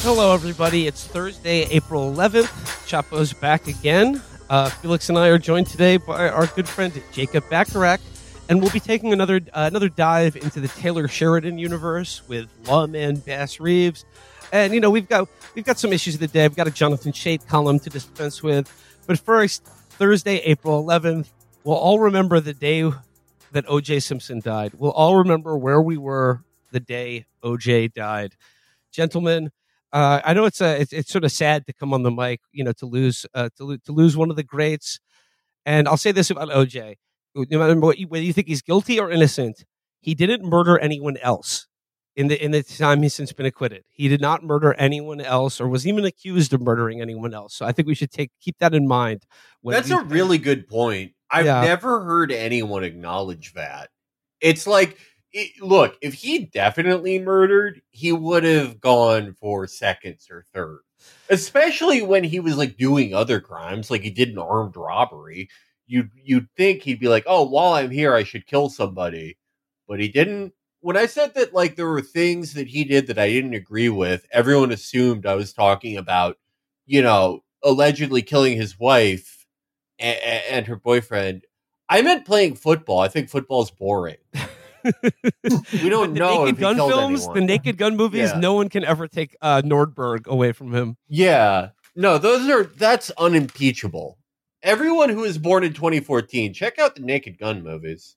Hello, everybody. It's Thursday, April 11th. Chapo's back again. Felix and I are joined today by our good friend Jacob Bacharach, and we'll be taking another dive into the Taylor Sheridan universe with lawman Bass Reeves. And we've got some issues of the day. We've got a Jonathan Chait column to dispense with. But first, Thursday, April 11th, we'll all remember the day that O.J. Simpson died. We'll all remember where we were the day O.J. died. Gentlemen, I know it's sort of sad to come on the mic, to lose one of the greats. And I'll say this about OJ: no matter whether you think he's guilty or innocent, he didn't murder anyone else in the time he's since been acquitted. He did not murder anyone else, or was even accused of murdering anyone else. So I think we should keep that in mind. That's a really good point. I've never heard anyone acknowledge that. It's like, look, if he definitely murdered, he would have gone for seconds or third. Especially when he was like doing other crimes, like he did an armed robbery. You'd think he'd be like, oh, while I'm here, I should kill somebody. But he didn't. When I said that, like, there were things that he did that I didn't agree with, everyone assumed I was talking about, allegedly killing his wife and her boyfriend. I meant playing football. I think football's boring. We don't know if he killed films, anyone. The Naked Gun movies, no one can ever take Nordberg away from him. Yeah. No, that's unimpeachable. Everyone who was born in 2014, check out the Naked Gun movies.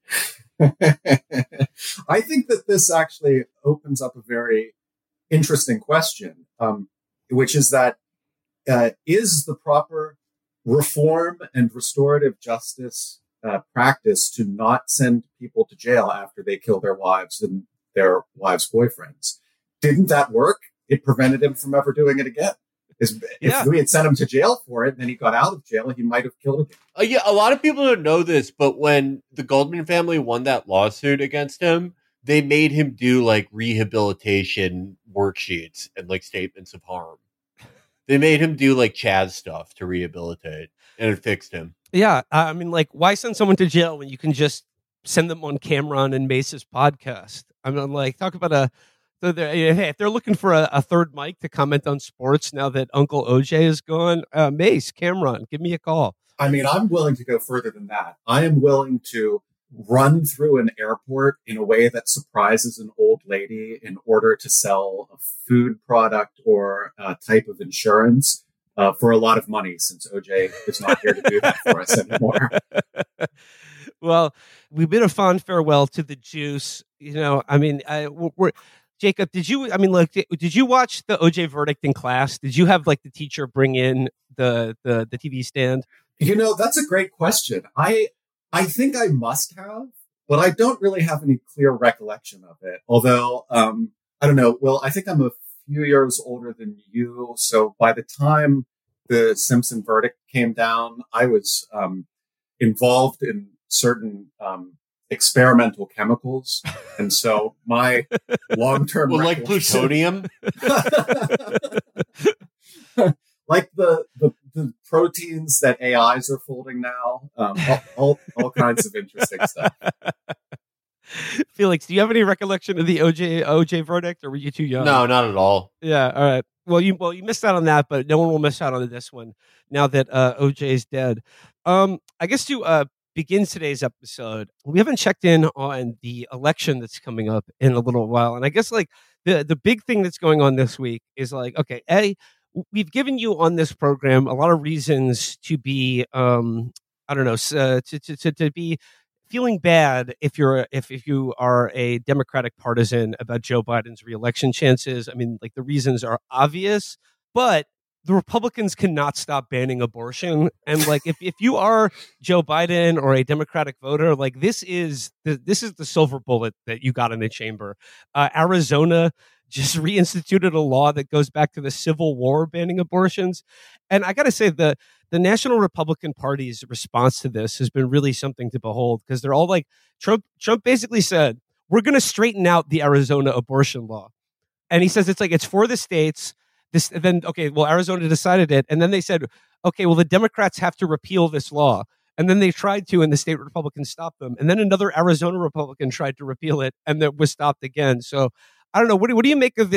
I think that this actually opens up a very interesting question, which is that is the proper reform and restorative justice practice to not send people to jail after they kill their wives and their wives' boyfriends? Didn't that work? It prevented him from ever doing it again. If we had sent him to jail for it and then he got out of jail, he might have killed again. A lot of people don't know this, but when the Goldman family won that lawsuit against him, they made him do like rehabilitation worksheets and like statements of harm. They made him do like Chaz stuff to rehabilitate, and it fixed him. Yeah, I mean, like, why send someone to jail when you can just send them on Cameron and Mace's podcast? I mean, like, talk about if they're looking for a third mic to comment on sports now that Uncle OJ is gone, Mace, Cameron, give me a call. I mean, I'm willing to go further than that. I am willing to run through an airport in a way that surprises an old lady in order to sell a food product or a type of insurance for a lot of money, since OJ is not here to do that for us anymore. Well, we bid a fond farewell to the juice. I mean, Jacob, did you watch the OJ verdict in class? Did you have like the teacher bring in the TV stand? That's a great question. I think I must have, but I don't really have any clear recollection of it. Although, I don't know. Well, I think I'm a few years older than you. So by the time the Simpson verdict came down, I was involved in certain experimental chemicals. And so my long-term like plutonium? Like the proteins that AIs are folding now, all kinds of interesting stuff. Felix, do you have any recollection of the OJ verdict, or were you too young? No, not at all. Yeah, all right. Well, you missed out on that, but no one will miss out on this one now that OJ is dead. I guess to begin today's episode, we haven't checked in on the election that's coming up in a little while, and I guess like the big thing that's going on this week is like, okay, we've given you on this program a lot of reasons to be, to be feeling bad if you are a Democratic partisan about Joe Biden's reelection chances. I mean, like, the reasons are obvious, but the Republicans cannot stop banning abortion. And like, if you are Joe Biden or a Democratic voter, like, this is the silver bullet that you got in the chamber. Arizona just reinstituted a law that goes back to the Civil War banning abortions. And I got to say, the National Republican Party's response to this has been really something to behold, because they're all like, Trump basically said, we're going to straighten out the Arizona abortion law. And he says it's for the states. Arizona decided it. And then they said, okay, well, the Democrats have to repeal this law. And then they tried to, and the state Republicans stopped them. And then another Arizona Republican tried to repeal it, and that was stopped again. So I don't know. What do you make of this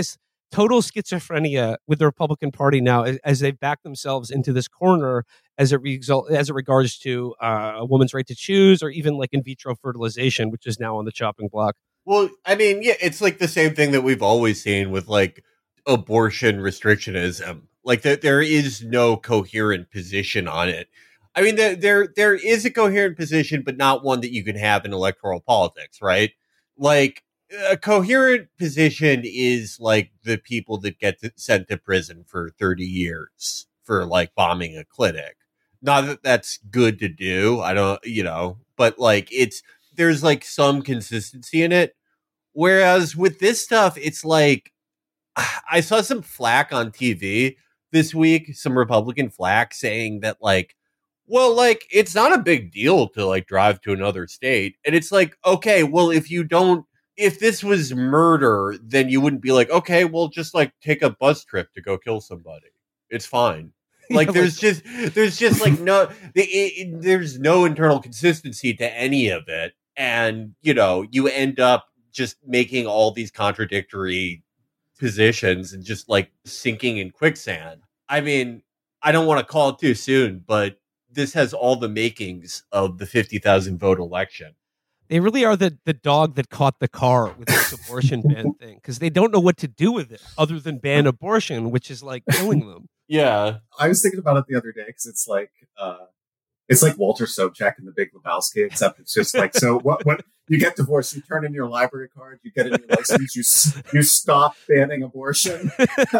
total schizophrenia with the Republican Party now as they back themselves into this corner as it regards to a woman's right to choose, or even like in vitro fertilization, which is now on the chopping block. Well, I mean, yeah, it's like the same thing that we've always seen with like abortion restrictionism. Like there is no coherent position on it. I mean, there is a coherent position, but not one that you can have in electoral politics, right? Like a coherent position is like the people that get sent to prison for 30 years for like bombing a clinic. Not that that's good to do. I don't, but like there's like some consistency in it. Whereas with this stuff, it's like, I saw some flack on TV this week, some Republican flack saying that like, well, like, it's not a big deal to like drive to another state. And it's like, okay, well, if this was murder, then you wouldn't be like, okay, well, just like take a bus trip to go kill somebody. It's fine. Like, there's just like there's no internal consistency to any of it. And, you end up just making all these contradictory positions and just like sinking in quicksand. I mean, I don't want to call it too soon, but this has all the makings of the 50,000 vote election. They really are the dog that caught the car with this abortion ban thing, because they don't know what to do with it other than ban abortion, which is like killing them. Yeah. I was thinking about it the other day because it's like Walter Sobchak in The Big Lebowski, except it's just like, so what you get divorced, you turn in your library card, you get in your license, you stop banning abortion.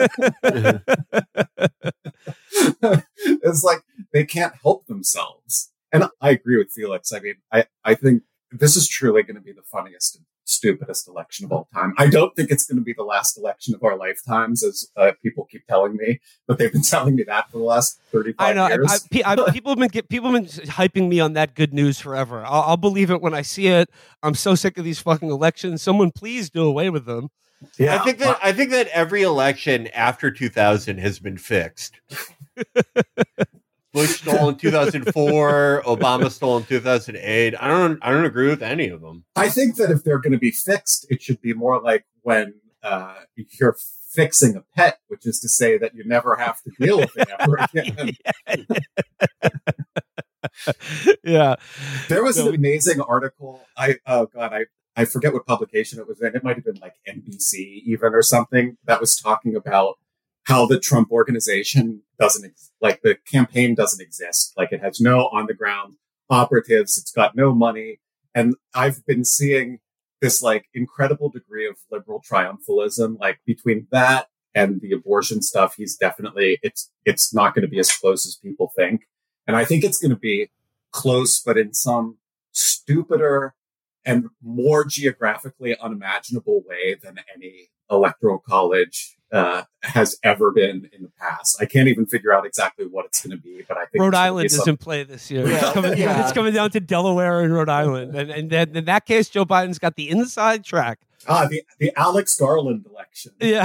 It's like they can't help themselves. And I agree with Felix. I mean, I think this is truly going to be the funniest and stupidest election of all time. I don't think it's going to be the last election of our lifetimes, as people keep telling me, but they've been telling me that for the last 35 years. People have been hyping me on that good news forever. I'll believe it when I see it. I'm so sick of these fucking elections. Someone please do away with them. Yeah, I think that every election after 2000 has been fixed. Bush stole in 2004. Obama stole in 2008. I don't agree with any of them. I think that if they're going to be fixed, it should be more like when you're fixing a pet, which is to say that you never have to deal with it ever again. Yeah. There was an amazing article. I forget what publication it was in. It might have been like NBC even or something, that was talking about how the Trump organization the campaign doesn't exist. Like, it has no on the ground operatives. It's got no money. And I've been seeing this like incredible degree of liberal triumphalism, like between that and the abortion stuff. He's definitely, it's not going to be as close as people think. And I think it's going to be close, but in some stupider and more geographically unimaginable way than any electoral college has ever been in the past. I can't even figure out exactly what it's going to be, but I think Rhode Island is in play this year. Yeah. It's coming down to Delaware and Rhode Island, and then in that case, Joe Biden's got the inside track. The Alex Garland election. Yeah.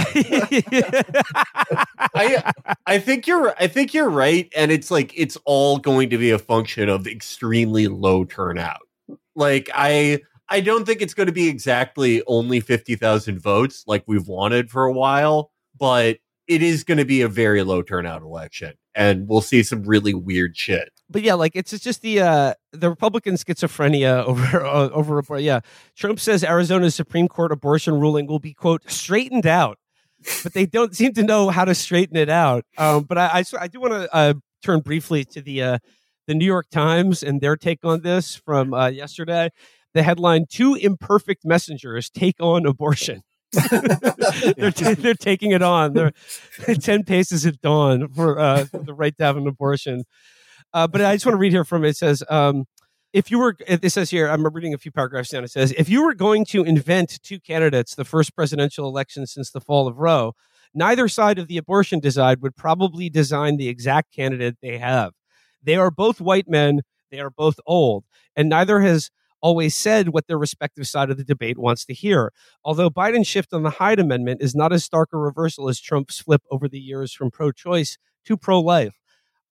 I think you're right, and it's like it's all going to be a function of extremely low turnout. Like I don't think it's going to be exactly only 50,000 votes like we've wanted for a while, but it is going to be a very low turnout election, and we'll see some really weird shit. But yeah, like it's just the Republican schizophrenia over. Yeah, Trump says Arizona's Supreme Court abortion ruling will be, quote, straightened out, but they don't seem to know how to straighten it out. But I do want to turn briefly to the New York Times and their take on this from yesterday. The headline: "Two imperfect messengers take on abortion." They're taking it on. They're 10 paces at dawn for the right to have an abortion. But I just want to read here from it. It says, it says here, I'm reading a few paragraphs down. It says, if you were going to invent two candidates, the first presidential election since the fall of Roe, neither side of the abortion divide would probably design the exact candidate they have. They are both white men. They are both old, and neither has always said what their respective side of the debate wants to hear. Although Biden's shift on the Hyde Amendment is not as stark a reversal as Trump's flip over the years from pro-choice to pro-life,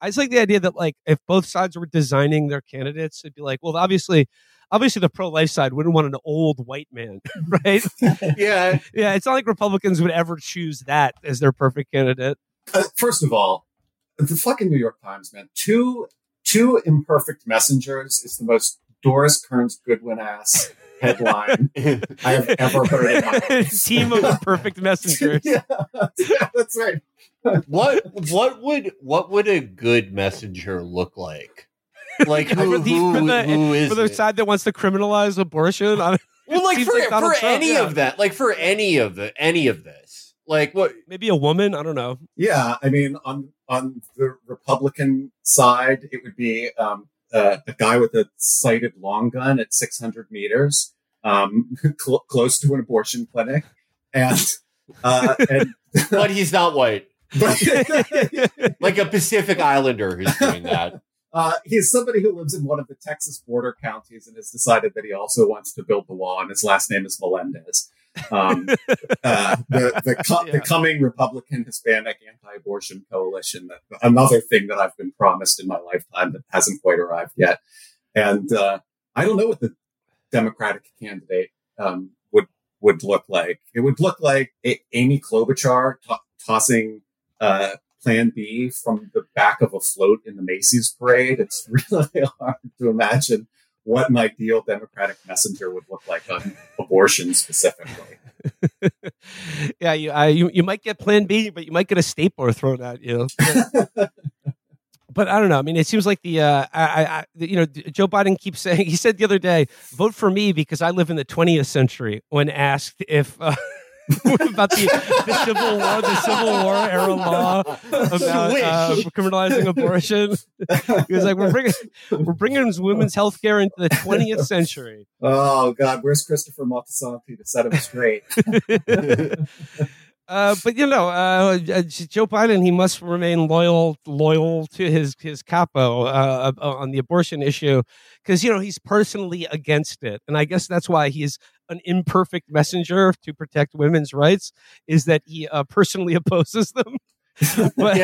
I just like the idea that like if both sides were designing their candidates, it'd be like, well, obviously the pro-life side wouldn't want an old white man, right? Yeah. Yeah. It's not like Republicans would ever choose that as their perfect candidate. First of all, the fucking New York Times, man. Two imperfect messengers is the most Doris Kearns Goodwin ass headline I have ever heard in my life. Team of imperfect messengers. Yeah, that's right. What would a good messenger look like? Like for the side that wants to criminalize abortion? Well, like for Trump, any of that, like for any of this, like what? Maybe a woman. I don't know. Yeah, I mean, on the Republican side, it would be a guy with a sighted long gun at 600 meters, close to an abortion clinic, and but he's not white. Like a Pacific Islander who's doing that. He's somebody who lives in one of the Texas border counties and has decided that he also wants to build the wall, and his last name is Melendez. The coming Republican Hispanic anti-abortion coalition, another thing that I've been promised in my lifetime that hasn't quite arrived yet. And I don't know what the Democratic candidate would look like. It would look like Amy Klobuchar tossing Plan B from the back of a float in the Macy's parade. It's really hard to imagine what an ideal Democratic messenger would look like on abortion specifically. Yeah, you might get Plan B, but you might get a stapler thrown at you. But I don't know. I mean, it seems like Joe Biden keeps saying, he said the other day, vote for me because I live in the 20th century, when asked if about the Civil War era law about criminalizing abortion. He was like, we're bringing women's health care into the 20th century. Oh God, where's Christopher Moltisanti to set him straight? But Joe Biden, he must remain loyal to his capo on the abortion issue, because he's personally against it, and I guess that's why he's an imperfect messenger to protect women's rights, is that he personally opposes them. But,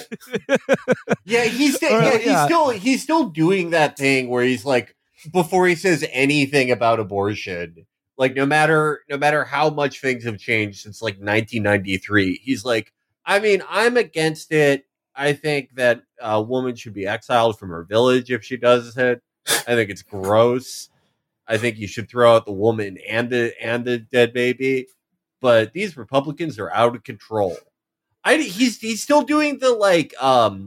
he's still doing that thing where he's like, before he says anything about abortion, like no matter how much things have changed since like 1993, he's like, I mean, I'm against it. I think that a woman should be exiled from her village if she does it. I think it's gross. I think you should throw out the woman and the dead baby. But these Republicans are out of control. He's still doing the like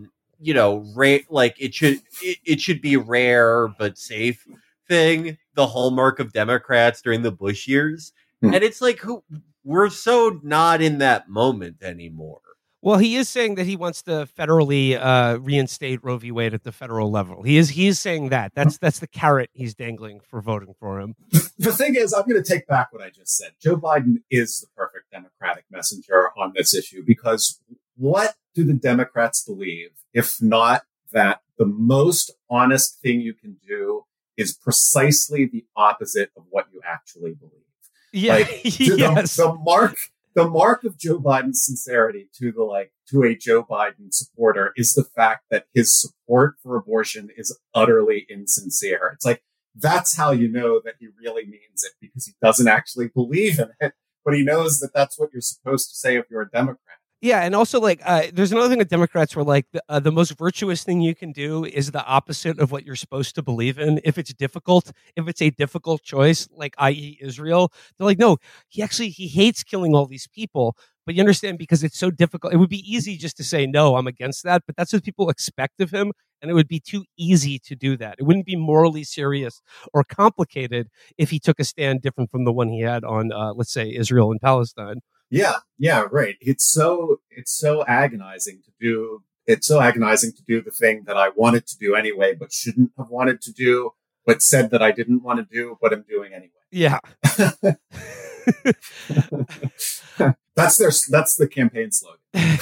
it should be rare but safe thing, the hallmark of Democrats during the Bush years. And it's like, we're so not in that moment anymore. Well, he is saying that he wants to federally reinstate Roe v. Wade at the federal level. He is saying that. That's the carrot he's dangling for voting for him. The thing is, I'm going to take back what I just said. Joe Biden is the perfect Democratic messenger on this issue, because what do the Democrats believe, if not that the most honest thing you can do is precisely the opposite of what you actually believe? Yeah, yes. The mark of Joe Biden's sincerity to a Joe Biden supporter is the fact that his support for abortion is utterly insincere. It's like, that's how you know that he really means it, because he doesn't actually believe in it, but he knows that that's what you're supposed to say if you're a Democrat. Yeah, and also there's another thing that Democrats were like, the most virtuous thing you can do is the opposite of what you're supposed to believe in. If it's a difficult choice, like i.e. Israel, they're like, no, he hates killing all these people, but you understand, because it's so difficult. It would be easy just to say, no, I'm against that, but that's what people expect of him, and it would be too easy to do that. It wouldn't be morally serious or complicated if he took a stand different from the one he had on, let's say, Israel and Palestine. Yeah, right. It's so agonizing to do. It's so agonizing to do the thing that I wanted to do anyway, but shouldn't have wanted to do, but said that I didn't want to do, but I'm doing anyway. Yeah. That's the campaign slogan.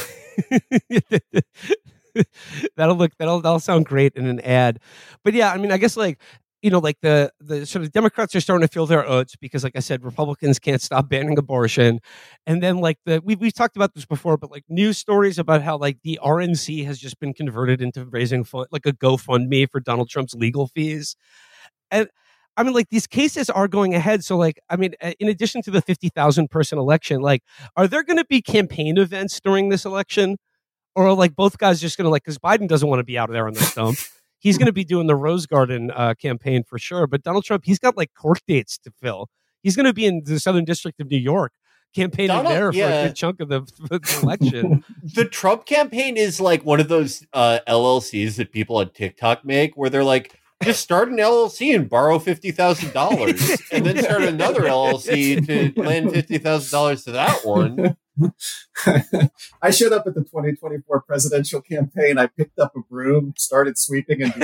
That'll sound great in an ad. But yeah, I mean, I guess like, like the sort of Democrats are starting to feel their oats because, like I said, Republicans can't stop banning abortion. And then like we've talked about this before, but like news stories about how like the RNC has just been converted into raising fund, like a GoFundMe for Donald Trump's legal fees. And I mean, like these cases are going ahead. So like, I mean, in addition to the 50,000 person election, like, are there going to be campaign events during this election? Or are like both guys just going to like, because Biden doesn't want to be out there on the stump. He's going to be doing the Rose Garden campaign for sure. But Donald Trump, he's got like court dates to fill. He's going to be in the Southern District of New York campaigning there for a good chunk of the election. The Trump campaign is like one of those LLCs that people on TikTok make where they're like, just start an LLC and borrow $50,000 and then start another LLC to lend $50,000 to that one. I showed up at the 2024 presidential campaign. I picked up a broom, started sweeping, and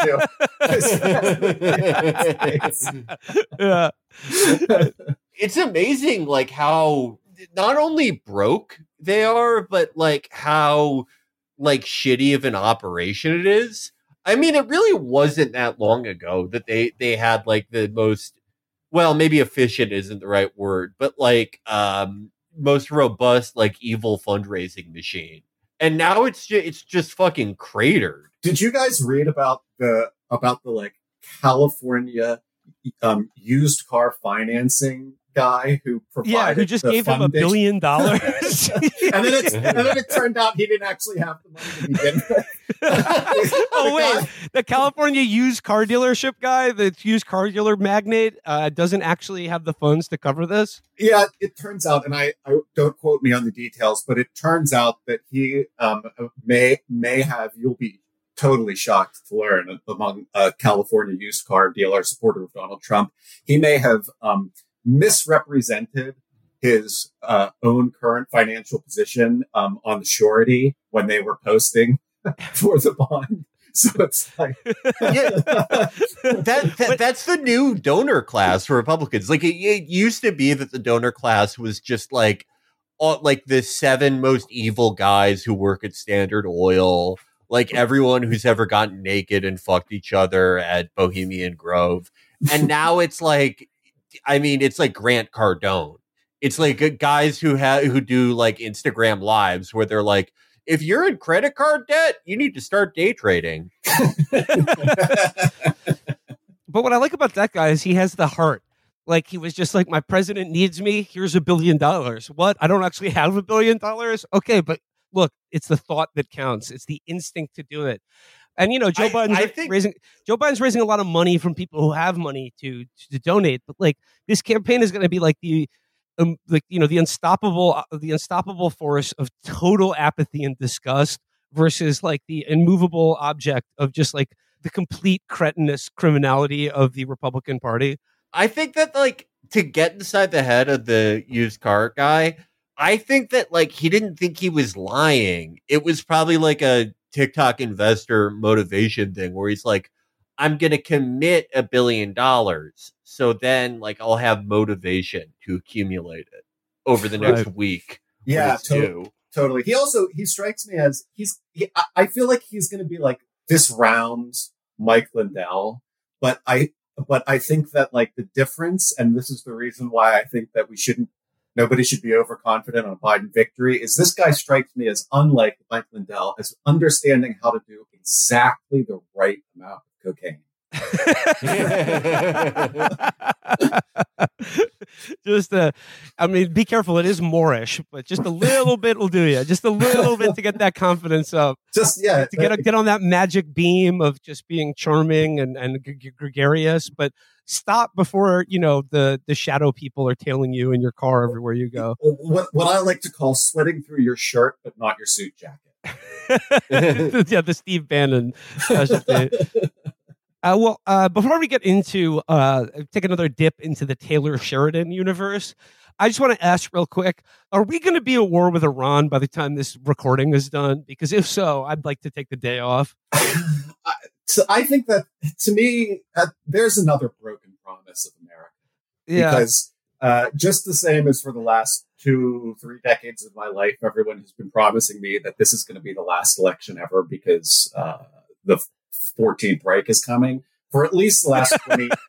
yeah. It's amazing, like how not only broke they are, but like how like shitty of an operation it is. I mean, it really wasn't that long ago that they had like the most, well, maybe efficient isn't the right word, but like most robust like evil fundraising machine, and now it's just fucking cratered. Did you guys read about the like California used car financing guy who provided who just gave him $1 billion and then it turned out he didn't actually have the money to begin with. The California used car dealership guy, the used car dealer magnate, doesn't actually have the funds to cover this. Yeah, it turns out, and I don't quote me on the details, but it turns out that he may have, you'll be totally shocked to learn, among a California used car dealer supporter of Donald Trump, he may have misrepresented his own current financial position on the surety when they were posting for the bond. So it's like, that's the new donor class for Republicans. Like it used to be that the donor class was just like the 7 most evil guys who work at Standard Oil, like everyone who's ever gotten naked and fucked each other at Bohemian Grove. And now it's like, I mean, it's like Grant Cardone. It's like guys who do like Instagram lives where they're like, if you're in credit card debt, you need to start day trading. But what I like about that guy is he has the heart. Like he was just like, my president needs me. Here's $1 billion. What? I don't actually have $1 billion. Okay, but look, it's the thought that counts. It's the instinct to do it. And Joe Biden's raising a lot of money from people who have money to donate. But like this campaign is going to be like the unstoppable force of total apathy and disgust versus like the immovable object of just like the complete cretinous criminality of the Republican Party. I think that like to get inside the head of the used car guy, I think that like he didn't think he was lying. It was probably like a TikTok investor motivation thing where he's like, I'm going to commit $1 billion. So then like I'll have motivation to accumulate it over the next week. Yeah, totally. He strikes me as I feel like he's going to be like this round's Mike Lindell, but I think that like the difference, and this is the reason why I think that nobody should be overconfident on a Biden victory, is this guy strikes me as unlike Mike Lindell, as understanding how to do exactly the right amount of cocaine. Be careful. It is Moorish, but just a little bit will do you. Just a little bit to get that confidence up. To get on that magic beam of just being charming and gregarious, but stop before the shadow people are tailing you in your car everywhere you go. What I like to call sweating through your shirt, but not your suit jacket. The Steve Bannon specialty. Before we get into take another dip into the Taylor Sheridan universe, I just want to ask real quick, are we going to be at war with Iran by the time this recording is done? Because if so, I'd like to take the day off. So I think that, to me, there's another broken promise of America. Yeah. Because just the same as for the last 2-3 decades of my life, everyone has been promising me that this is going to be the last election ever because the 14th Reich is coming. for at least the last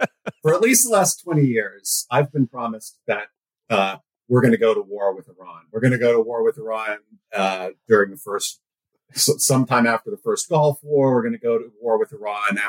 20 years, I've been promised that we're going to go to war with Iran. We're going to go to war with Iran during the sometime after the first Gulf War. We're going to go to war with Iran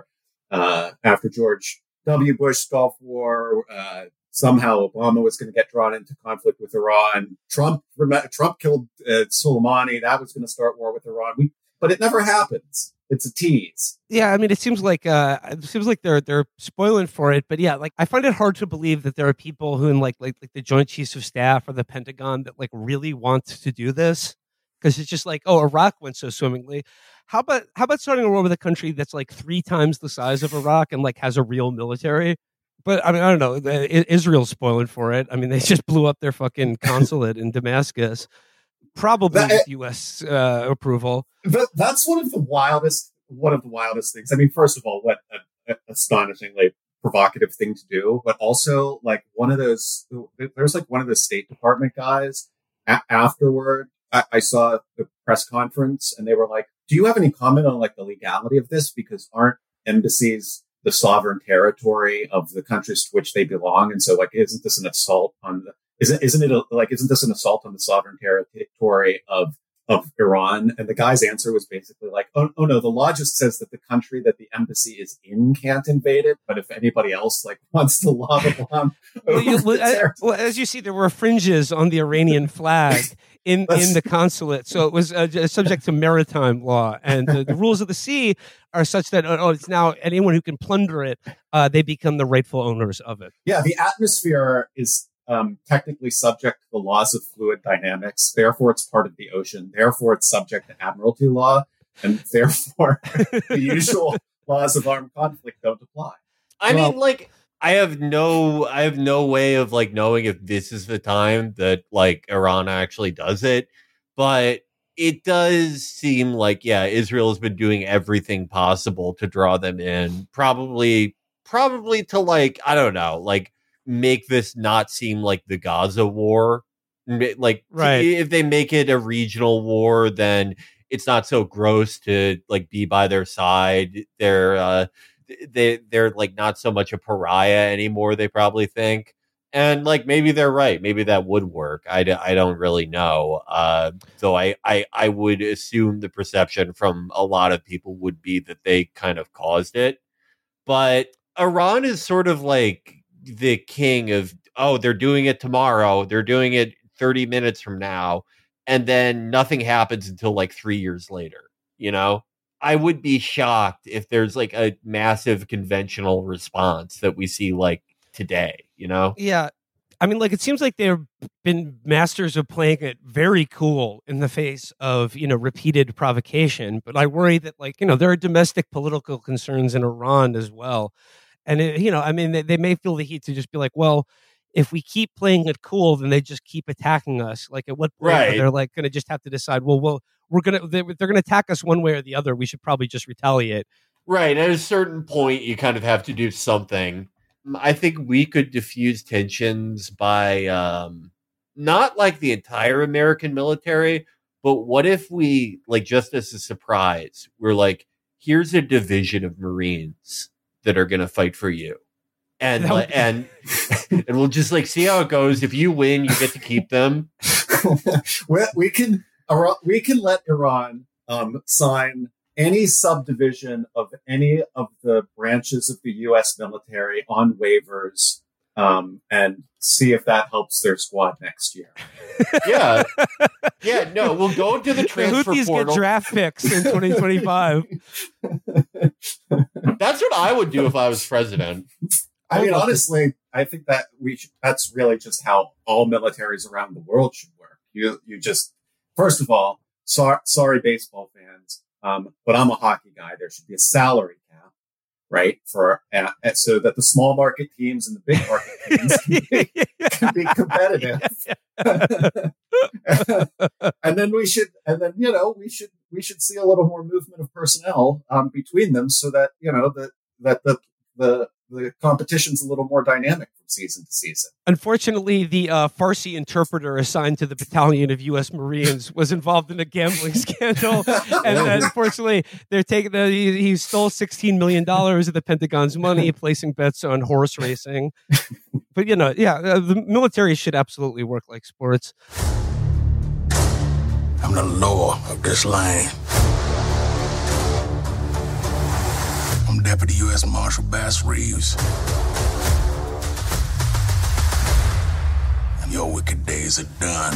after George W. Bush's Gulf War. Somehow Obama was going to get drawn into conflict with Iran. Trump killed Soleimani. That was going to start war with Iran. But it never happens. It's a tease. Yeah, I mean, it seems like they're spoiling for it. But yeah, like I find it hard to believe that there are people who in like the Joint Chiefs of Staff or the Pentagon that like really want to do this, because it's just like, oh, Iraq went so swimmingly. How about starting a war with a country that's like 3 times the size of Iraq and like has a real military? But I mean, I don't know. Israel's spoiling for it. I mean, they just blew up their fucking consulate in Damascus, probably with U.S. Approval. That's one of the wildest things. I mean, first of all, what an astonishingly provocative thing to do, but also like there's like one of the State Department guys afterward. I saw the press conference and they were like, do you have any comment on like the legality of this? Because aren't embassies the sovereign territory of the countries to which they belong? And so like, isn't this an assault on isn't this an assault on the sovereign territory of Iran? And the guy's answer was basically like, oh no, the law just says that the country that the embassy is in can't invade it. But if anybody else like wants to lob a bomb, as you see, there were fringes on the Iranian flag in the consulate, so it was subject to maritime law, and the rules of the sea are such that it's now anyone who can plunder it, they become the rightful owners of it. Yeah, the atmosphere is technically subject to the laws of fluid dynamics. Therefore, it's part of the ocean. Therefore, it's subject to admiralty law, and therefore, the usual laws of armed conflict don't apply. I mean, like, I have no way of like knowing if this is the time that like Iran actually does it, but it does seem like, yeah, Israel has been doing everything possible to draw them in, probably to like, I don't know, like make this not seem like the Gaza war. Like, right. If they make it a regional war, then it's not so gross to like be by their side. They're like not so much a pariah anymore, they probably think. And like maybe they're right. Maybe that would work. I don't really know. Though I would assume the perception from a lot of people would be that they kind of caused it. But Iran is sort of like the king of, oh, they're doing it tomorrow. They're doing it 30 minutes from now. And then nothing happens until like 3 years later, you know? I would be shocked if there's like a massive conventional response that we see like today, you know? Yeah. I mean, like, it seems like they've been masters of playing it very cool in the face of, repeated provocation. But I worry that, like, there are domestic political concerns in Iran as well. And, they may feel the heat to just be like, well, if we keep playing it cool, then they just keep attacking us. Like, at what point are they like going to just have to decide, well, they're going to attack us one way or the other. We should probably just retaliate. Right. At a certain point, you kind of have to do something. I think we could diffuse tensions by not like the entire American military, but what if we, like, just as a surprise, we're like, here's a division of Marines that are going to fight for you. And and we'll just like see how it goes. If you win, you get to keep them. we can let Iran sign any subdivision of any of the branches of the U.S. military on waivers, and see if that helps their squad next year. Yeah. No, we'll go to the transfer Houthis portal. Get draft picks in 2025. That's what I would do if I was president. I mean, honestly, I think that that's really just how all militaries around the world should work. You just, first of all, sorry, baseball fans, but I'm a hockey guy. There should be a salary cap, right? So that the small market teams and the big market teams can be competitive. And then we should see a little more movement of personnel, between them so that, that the the competition's a little more dynamic from season to season. Unfortunately, the Farsi interpreter assigned to the battalion of U.S. Marines was involved in a gambling scandal, and unfortunately, they're taking he stole $16 million of the Pentagon's money, placing bets on horse racing. But the military should absolutely work like sports. I'm the law of this land. I'm Deputy U.S. Marshal Bass Reeves. And your wicked days are done.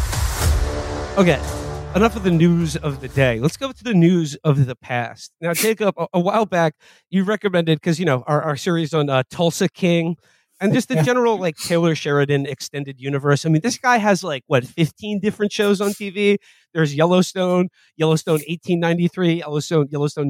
Okay, enough of the news of the day. Let's go to the news of the past. Now, Jacob, a while back, you recommended, because, our series on Tulsa King, and just the general Taylor Sheridan extended universe. I mean, this guy has 15 different shows on TV. There's Yellowstone 1893, Yellowstone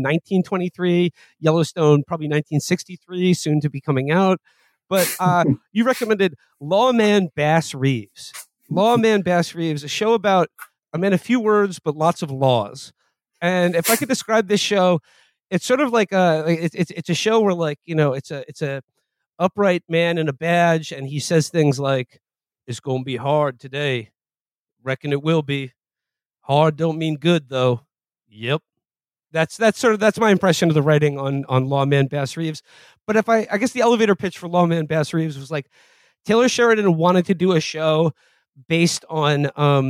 1923, Yellowstone probably 1963, soon to be coming out. But you recommended Lawman Bass Reeves. Lawman Bass Reeves, a show about a few words but lots of laws. And if I could describe this show, it's sort of like it's a show where it's a upright man in a badge, and he says things like, "It's gonna be hard today. Reckon it will be. Hard don't mean good though." Yep. That's my impression of the writing on Lawman Bass Reeves. But if I guess the elevator pitch for Lawman Bass Reeves was Taylor Sheridan wanted to do a show based on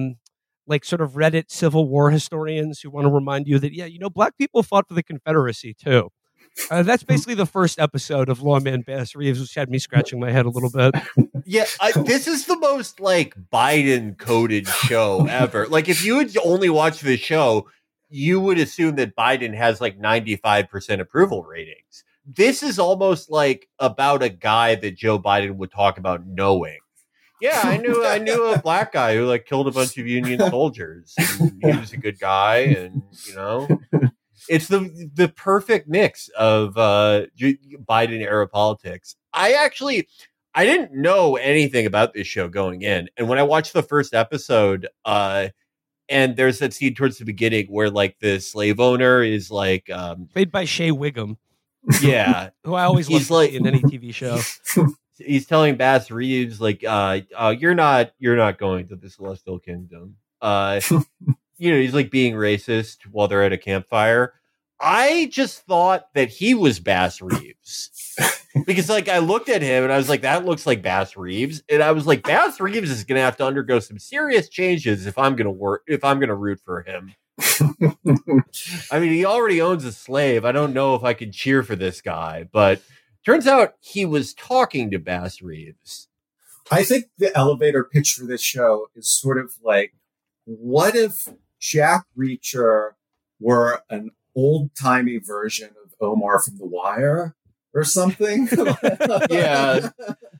sort of Reddit Civil War historians who want to remind you that black people fought for the Confederacy too. That's basically the first episode of Lawman Bass Reeves, which had me scratching my head a little bit. Yeah, this is the most Biden coded show ever. If you had only watched the show, you would assume that Biden has 95% approval ratings. This is almost about a guy that Joe Biden would talk about knowing. Yeah, I knew a black guy who killed a bunch of Union soldiers. And he was a good guy, and it's the perfect mix of Biden era politics. I didn't know anything about this show going in, and when I watched the first episode, and there's that scene towards the beginning where the slave owner is played by Shea Wiggum, yeah, who I always love to see in any TV show. He's telling Bass Reeves you're not going to the Celestial Kingdom. He's being racist while they're at a campfire. I just thought that he was Bass Reeves because I looked at him and I was that looks like Bass Reeves. And I was Bass Reeves is going to have to undergo some serious changes if I'm going to root for him. He already owns a slave. I don't know if I could cheer for this guy, but turns out he was talking to Bass Reeves. I think the elevator pitch for this show is sort of what if Jack Reacher were an old-timey version of Omar from The Wire or something? Yeah.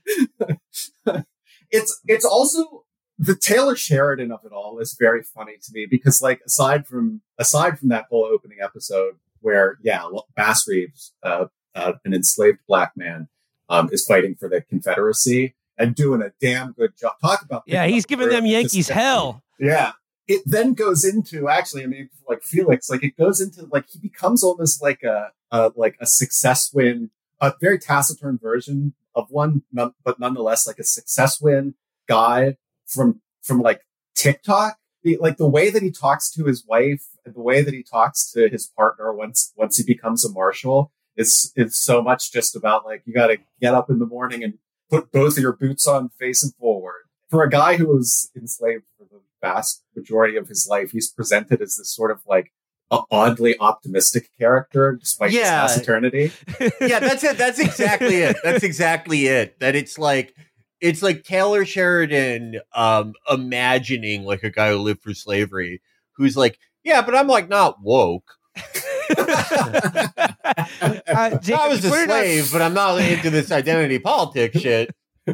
It's also the Taylor Sheridan of it all is very funny to me because aside from that whole opening episode where Bass Reeves, an enslaved black man, is fighting for the Confederacy and doing a damn good job. Talk about he's giving them Yankees hell. Yeah. It then goes into Felix, it goes into he becomes almost like a success win, a very taciturn version of one, but nonetheless a success win guy from TikTok. The way that he talks to his wife and the way that he talks to his partner once he becomes a marshal is so much just about you got to get up in the morning and put both of your boots on facing forward. For a guy who was enslaved for the vast majority of his life, he's presented as this sort of oddly optimistic character despite his taciturnity. Yeah, that's it. That's exactly it. That's exactly it. That it's Taylor Sheridan imagining a guy who lived through slavery who's yeah, but I'm not woke. I was a slave, but I'm not into this identity politics shit.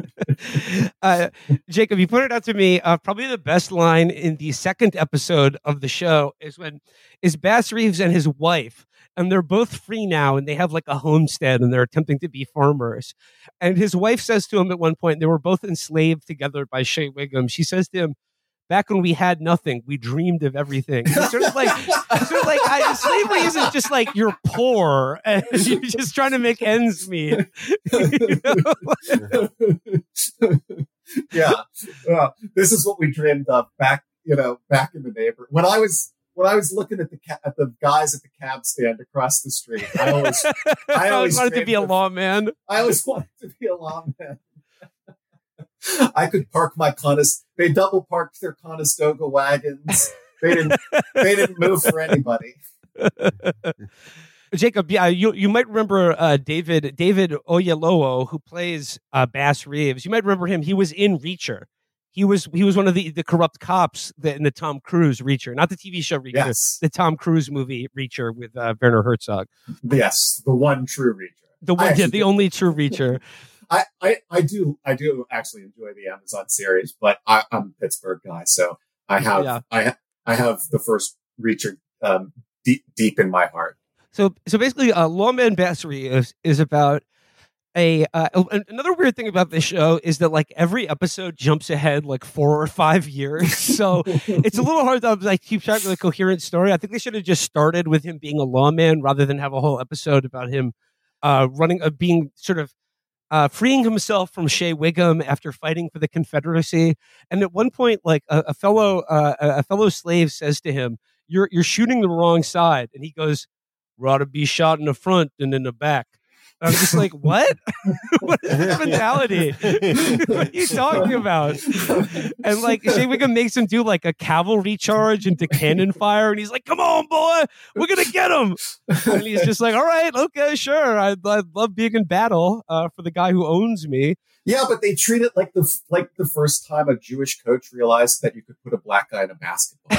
Jacob, you pointed out to me probably the best line in the second episode of the show is Bass Reeves and his wife, and they're both free now, and they have a homestead, and they're attempting to be farmers. And his wife says to him at one point, they were both enslaved together by Shea Wiggum. She says to him, back when we had nothing, we dreamed of everything. It's sort of like slavery isn't just like you're poor and you're just trying to make ends meet. You know? Yeah. This is what we dreamed of back in the neighborhood. When I was looking at the guys at the cab stand across the street, I always wanted to be a lawman. I always wanted to be a lawman. I could park they double parked their Conestoga wagons. They didn't move for anybody. Jacob, yeah, you might remember David Oyelowo, who plays Bass Reeves. You might remember him. He was in Reacher. He was one of the corrupt cops in the Tom Cruise Reacher, not the TV show Reacher, yes. The Tom Cruise movie Reacher with Werner Herzog. Yes, the one true Reacher. The only true Reacher. I do actually enjoy the Amazon series, but I'm a Pittsburgh guy, so I have the first Reacher deep in my heart. So basically, Lawman Bass Reeves is about another weird thing about this show is that like every episode jumps ahead like 4 or 5 years, so it's a little hard to like keep track of the coherent story. I think they should have just started with him being a lawman rather than have a whole episode about him being sort of freeing himself from Shea Wiggum after fighting for the Confederacy. And at one point, like a fellow slave says to him, "You're shooting the wrong side," and he goes, "We ought to be shot in the front and in the back." I'm just like, what? What is this mentality? What are you talking about? And like Shea Wiggum makes him do like a cavalry charge into cannon fire, and he's like, "Come on, boy, we're gonna get him." And he's just like, "All right, okay, sure. I'd love being in battle for the guy who owns me." Yeah, but they treat it like the first time a Jewish coach realized that you could put a black guy in a basketball.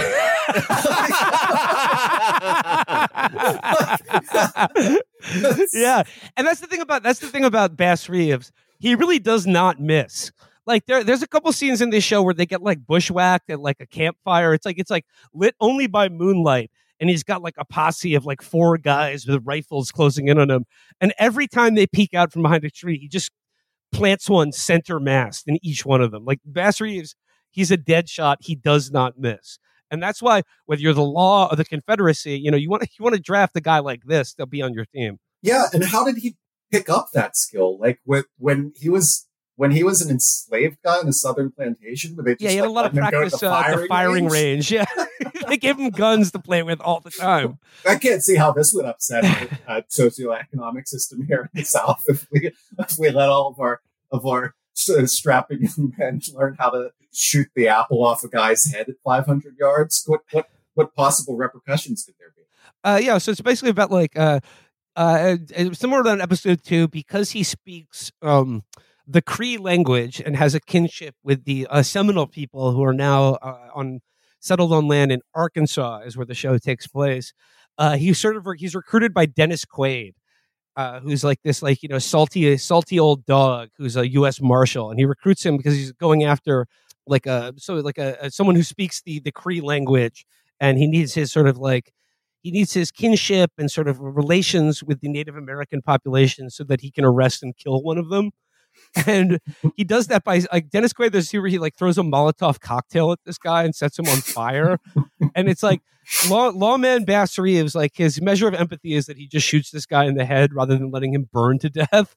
Yeah, and that's the thing about Bass Reeves. He really does not miss. Like there's a couple scenes in this show where they get like bushwhacked at like a campfire. It's like lit only by moonlight, and he's got like a posse of like 4 guys with rifles closing in on him. And every time they peek out from behind a tree, he just plants one center mass in each one of them. Like Bass Reeves, he's a dead shot. He does not miss. And that's why whether you're the law or the Confederacy, you want to draft a guy like this, they'll be on your team. Yeah, and how did he pick up that skill? Like when he was an enslaved guy on the southern plantation, where they just he had a lot of practice at the firing range. Yeah, they gave him guns to play with all the time. I can't see how this would upset a socioeconomic system here in the South if we let all of our strapping young men learn how to shoot the apple off a guy's head at 500 yards. What possible repercussions could there be? So it's basically about like similar to episode 2, because he speaks the Cree language and has a kinship with the Seminole people who are now settled on land in Arkansas, is where the show takes place. He's recruited by Dennis Quaid, who's like this salty old dog who's a U.S. Marshal, and he recruits him because he's going after someone who speaks the Cree language, and he needs his kinship and sort of relations with the Native American population so that he can arrest and kill one of them. And he does that by like Dennis Quaid. There's a scene where he like throws a Molotov cocktail at this guy and sets him on fire. And it's like lawman Bass Reeves, like his measure of empathy is that he just shoots this guy in the head rather than letting him burn to death.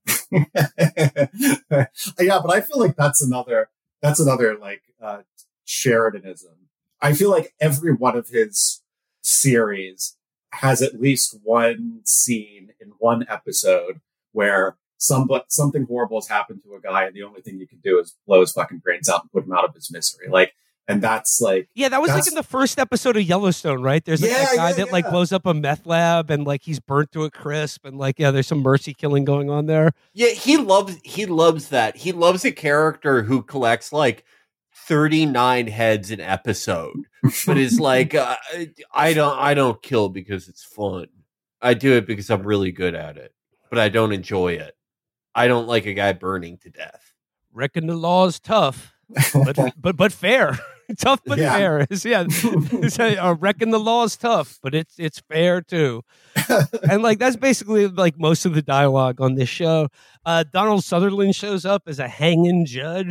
Yeah, but I feel like that's another like Sheridanism. I feel like every one of his series has at least one scene in one episode where something horrible has happened to a guy, and the only thing you can do is blow his fucking brains out and put him out of his misery. Like, and that's like, that was like in the first episode of Yellowstone, right? There's like a guy that like blows up a meth lab and like he's burnt to a crisp, and like there's some mercy killing going on there. Yeah, he loves that. He loves a character who collects like 39 heads an episode, but is like, I don't kill because it's fun. I do it because I'm really good at it, but I don't enjoy it. I don't like a guy burning to death. Reckon the law's tough, but fair. Tough but fair. Reckon the law's tough, but it's fair too. And like that's basically like most of the dialogue on this show. Donald Sutherland shows up as a hanging judge.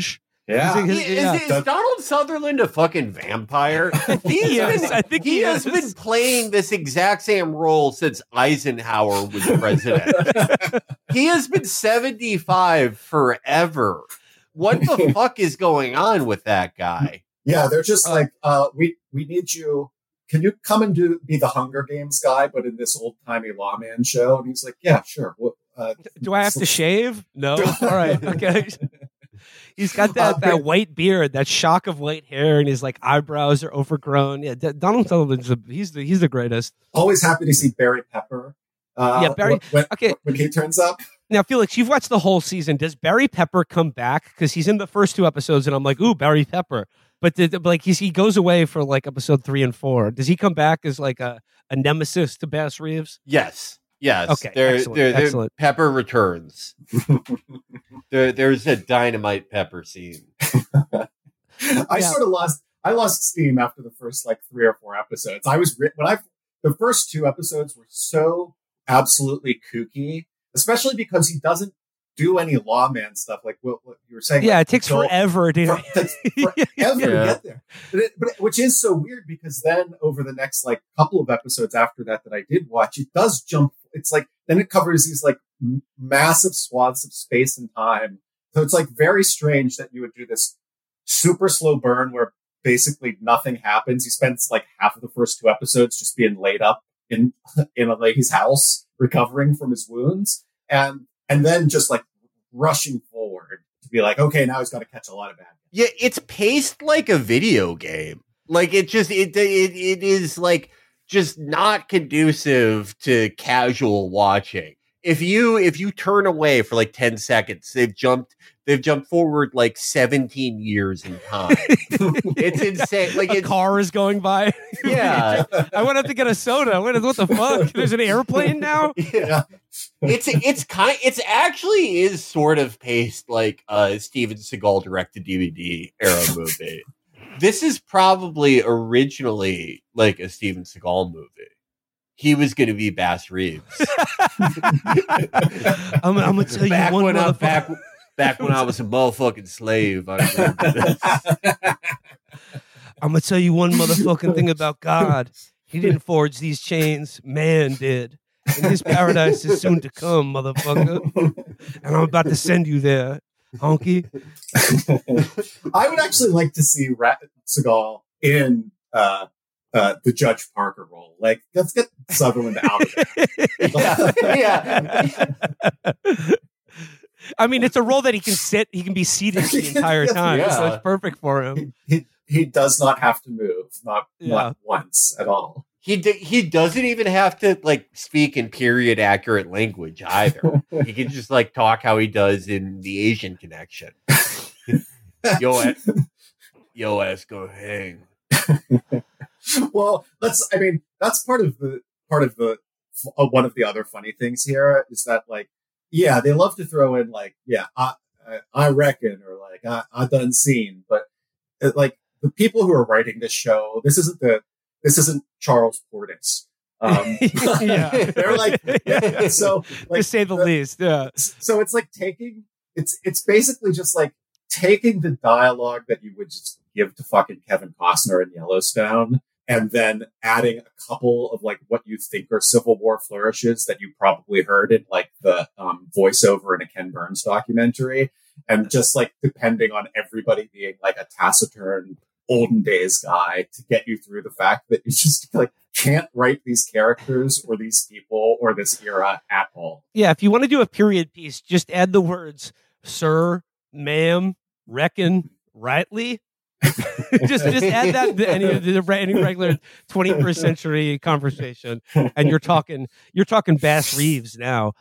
Yeah. Is Donald Sutherland a fucking vampire? I think he has been playing this exact same role since Eisenhower was president. He has been 75 forever. What the fuck is going on with that guy? Yeah, they're just like, we need you. Can you come and be the Hunger Games guy, but in this old-timey lawman show? And he's like, yeah, sure. Do I have to shave? No. All right. Okay. He's got that white beard, that shock of white hair, and his like eyebrows are overgrown. Yeah, Donald Sutherland's he's the greatest. Always happy to see Barry Pepper. Barry. When he turns up. Now, Felix, you've watched the whole season. Does Barry Pepper come back? Because he's in the first 2 episodes, and I'm like, ooh, Barry Pepper. But he goes away for like episode 3 and 4. Does he come back as like a nemesis to Bass Reeves? Yes. Okay. Excellent. Pepper returns. There's a dynamite Pepper scene. I lost steam after the first like 3 or 4 episodes. The first 2 episodes were so absolutely kooky, especially because he doesn't do any lawman stuff like what you were saying. Yeah, like, it takes forever to get there. But which is so weird because then over the next like couple of episodes after that I did watch, it does jump. It's like then it covers these like massive swaths of space and time. So it's like very strange that you would do this super slow burn where basically nothing happens. He spends like half of the first 2 episodes just being laid up in a lady's house, recovering from his wounds, and then just like rushing forward to be like, okay, now he's got to catch a lot of bad guys. Yeah, it's paced like a video game. Like it is like just not conducive to casual watching. If you turn away for like 10 seconds, they've jumped forward like 17 years in time. It's insane. Like a car is going by. Yeah. I went up to get a soda. What the fuck? There's an airplane now? Yeah. It's actually is sort of paced like a Steven Seagal direct-to-DVD era movie. This is probably originally like a Steven Seagal movie. He was going to be Bass Reeves. I'm going to tell you back when I was a motherfucking slave. I'm going to tell you one motherfucking thing about God. He didn't forge these chains. Man did. And his paradise is soon to come, motherfucker. And I'm about to send you there, honky. I would actually like to see Seagal in the Judge Parker role. Like, let's get Sutherland out of there. Yeah. I mean, it's a role that he can sit. He can be seated the entire time. Yeah. So it's perfect for him. He does not have to move, not once at all. He doesn't even have to like speak in period accurate language either. He can just like talk how he does in The Asian Connection. Yo ass go hang. Well, that's part of the one of the other funny things here is that like, yeah, they love to throw in like, yeah, I reckon, or like I done seen, but like the people who are writing this show, this isn't Charles Portis. They're like, so like, to say the least, yeah. So it's like it's basically just like taking the dialogue that you would just give to fucking Kevin Costner in Yellowstone and then adding a couple of like what you think are Civil War flourishes that you probably heard in like the voiceover in a Ken Burns documentary, and just like depending on everybody being like a taciturn olden days guy to get you through the fact that you just like can't write these characters or these people or this era at all. Yeah, if you want to do a period piece, just add the words sir, ma'am, reckon, rightly. just add that to any regular 21st century conversation, and you're talking Bass Reeves now.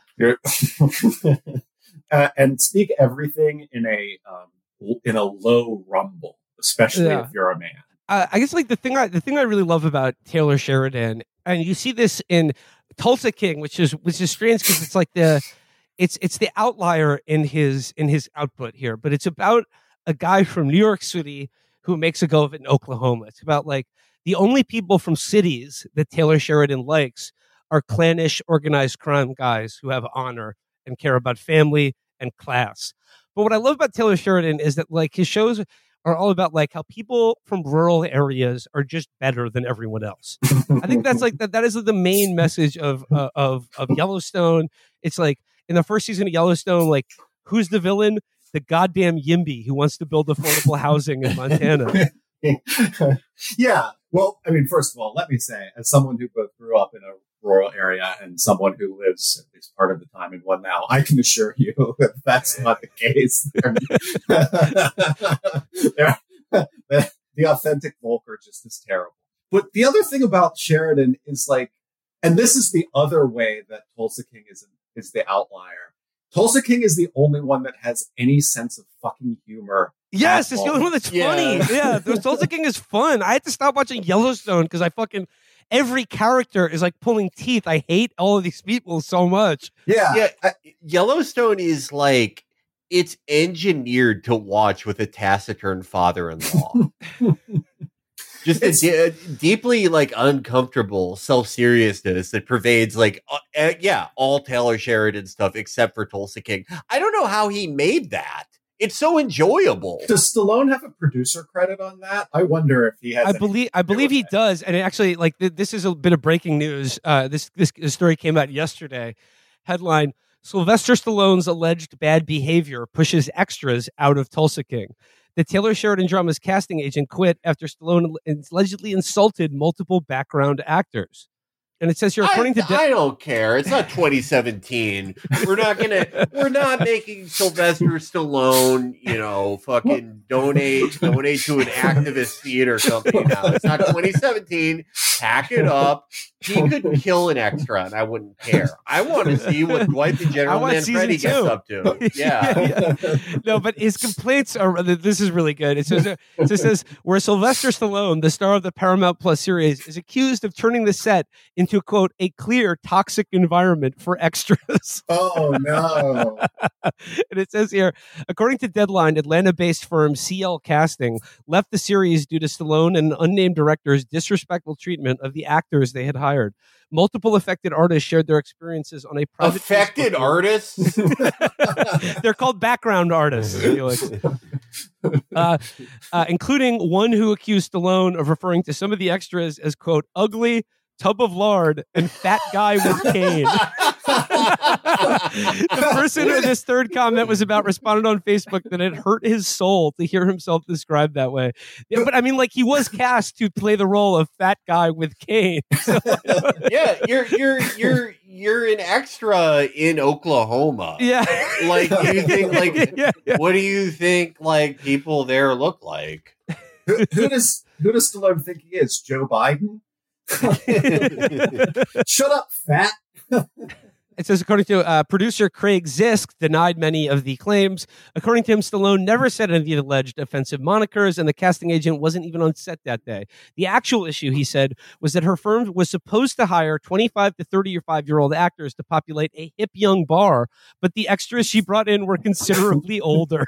And speak everything in a low rumble, especially if you're a man. I guess like the thing I really love about Taylor Sheridan, and you see this in Tulsa King, which is strange because it's like it's the outlier in his output here, but it's about a guy from New York City who makes a go of it in Oklahoma. It's about like the only people from cities that Taylor Sheridan likes are clannish organized crime guys who have honor and care about family and class. But what I love about Taylor Sheridan is that like his shows are all about like how people from rural areas are just better than everyone else. I think that's like that is the main message of Yellowstone. It's like in the first season of Yellowstone, like who's the villain? The goddamn Yimby who wants to build affordable housing in Montana. Yeah. Well, I mean, first of all, let me say, as someone who both grew up in a rural area and someone who lives at least part of the time in one now, I can assure you that that's not the case. The authentic Volker just is terrible. But the other thing about Sheridan is like, and this is the other way that Tulsa King is the outlier. Tulsa King is the only one that has any sense of fucking humor. Yes, it's the only one that's funny. Yeah, Tulsa King is fun. I had to stop watching Yellowstone because every character is like pulling teeth. I hate all of these people so much. Yeah. Yellowstone is like, it's engineered to watch with a taciturn father-in-law. Just a deeply like uncomfortable self-seriousness that pervades like all Taylor Sheridan stuff except for Tulsa King. I don't know how he made that. It's so enjoyable. Does Stallone have a producer credit on that? I wonder if he has. I believe he does. And actually, like this is a bit of breaking news. This story came out yesterday. Headline: Sylvester Stallone's alleged bad behavior pushes extras out of Tulsa King. The Taylor Sheridan drama's casting agent quit after Stallone allegedly insulted multiple background actors. And it says here, according to I don't care. It's not 2017. We're not making Sylvester Stallone, fucking donate to an activist theater company now. It's not 2017. Pack it up. He could kill an extra and I wouldn't care. I want to see what Dwight the General Manfredi gets up to. Yeah. No, but his complaints are, this is really good. It says, where Sylvester Stallone, the star of the Paramount Plus series, is accused of turning the set into, quote, a clear toxic environment for extras. Oh, no. And it says here, according to Deadline, Atlanta-based firm CL Casting left the series due to Stallone and an unnamed director's disrespectful treatment of the actors they had hired. Multiple affected artists shared their experiences on a private affected artists? They're called background artists, Felix. Including one who accused Stallone of referring to some of the extras as, quote, ugly, tub of lard, and fat guy with cane. The person in this third comment was about responded on Facebook that it hurt his soul to hear himself described that way. Yeah, but I mean, like, he was cast to play the role of fat guy with cane. So, yeah, you're an extra in Oklahoma. Yeah, like you think like what do you think like people there look like? Who does Stallone think he is? Joe Biden? Shut up, fat. It says, according to producer Craig Zisk, denied many of the claims. According to him, Stallone never said any of the alleged offensive monikers, and the casting agent wasn't even on set that day. The actual issue, he said, was that her firm was supposed to hire 25 to 35-year-old actors to populate a hip young bar, but the extras she brought in were considerably older.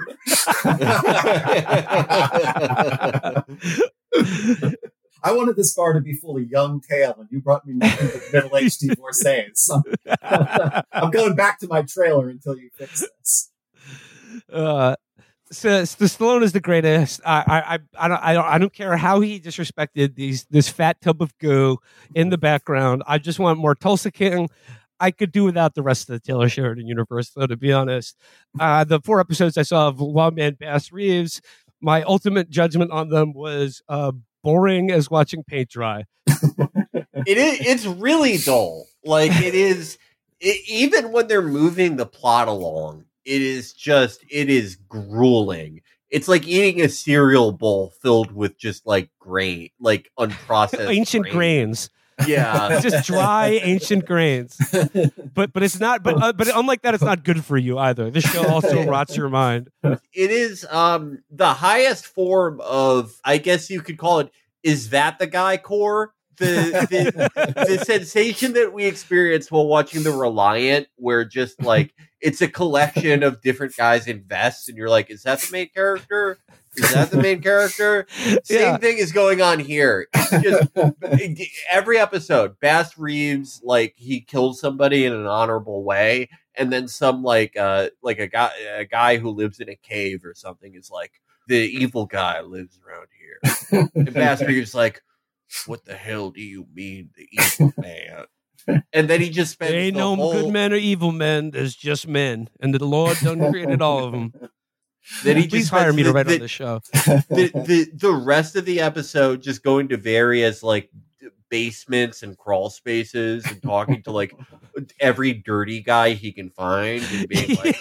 I wanted this bar to be full of young tail, and you brought me nothing but middle-aged divorcees. I'm going back to my trailer until you fix this. So Stallone is the greatest. I don't care how he disrespected this fat tub of goo in the background. I just want more Tulsa King. I could do without the rest of the Taylor Sheridan universe, though, to be honest. The 4 episodes I saw of Wildman Bass Reeves, my ultimate judgment on them was boring as watching paint dry. It's really dull. Like even when they're moving the plot along, it is grueling. It's like eating a cereal bowl filled with just like grain, like unprocessed ancient grains. Yeah, just dry ancient grains. But it's not. But unlike that, it's not good for you either. This show also rots your mind. It is the highest form of, I guess you could call it, is that the guy core? The sensation that we experienced while watching The Reliant, where just like it's a collection of different guys in vests, and you're like, is that the main character? Is that the main character? Same thing is going on here. It's just every episode, Bass Reeves, like, he kills somebody in an honorable way, and then some like a guy who lives in a cave or something is like, the evil guy lives around here. And Bass Reeves like, what the hell do you mean, the evil man? And then he just spends there ain't no good men or evil men. There's just men, and the Lord done created all of them. Then he Please just hire me to write on this show. The rest of the episode just going to various like basements and crawl spaces and talking to like every dirty guy he can find and being like,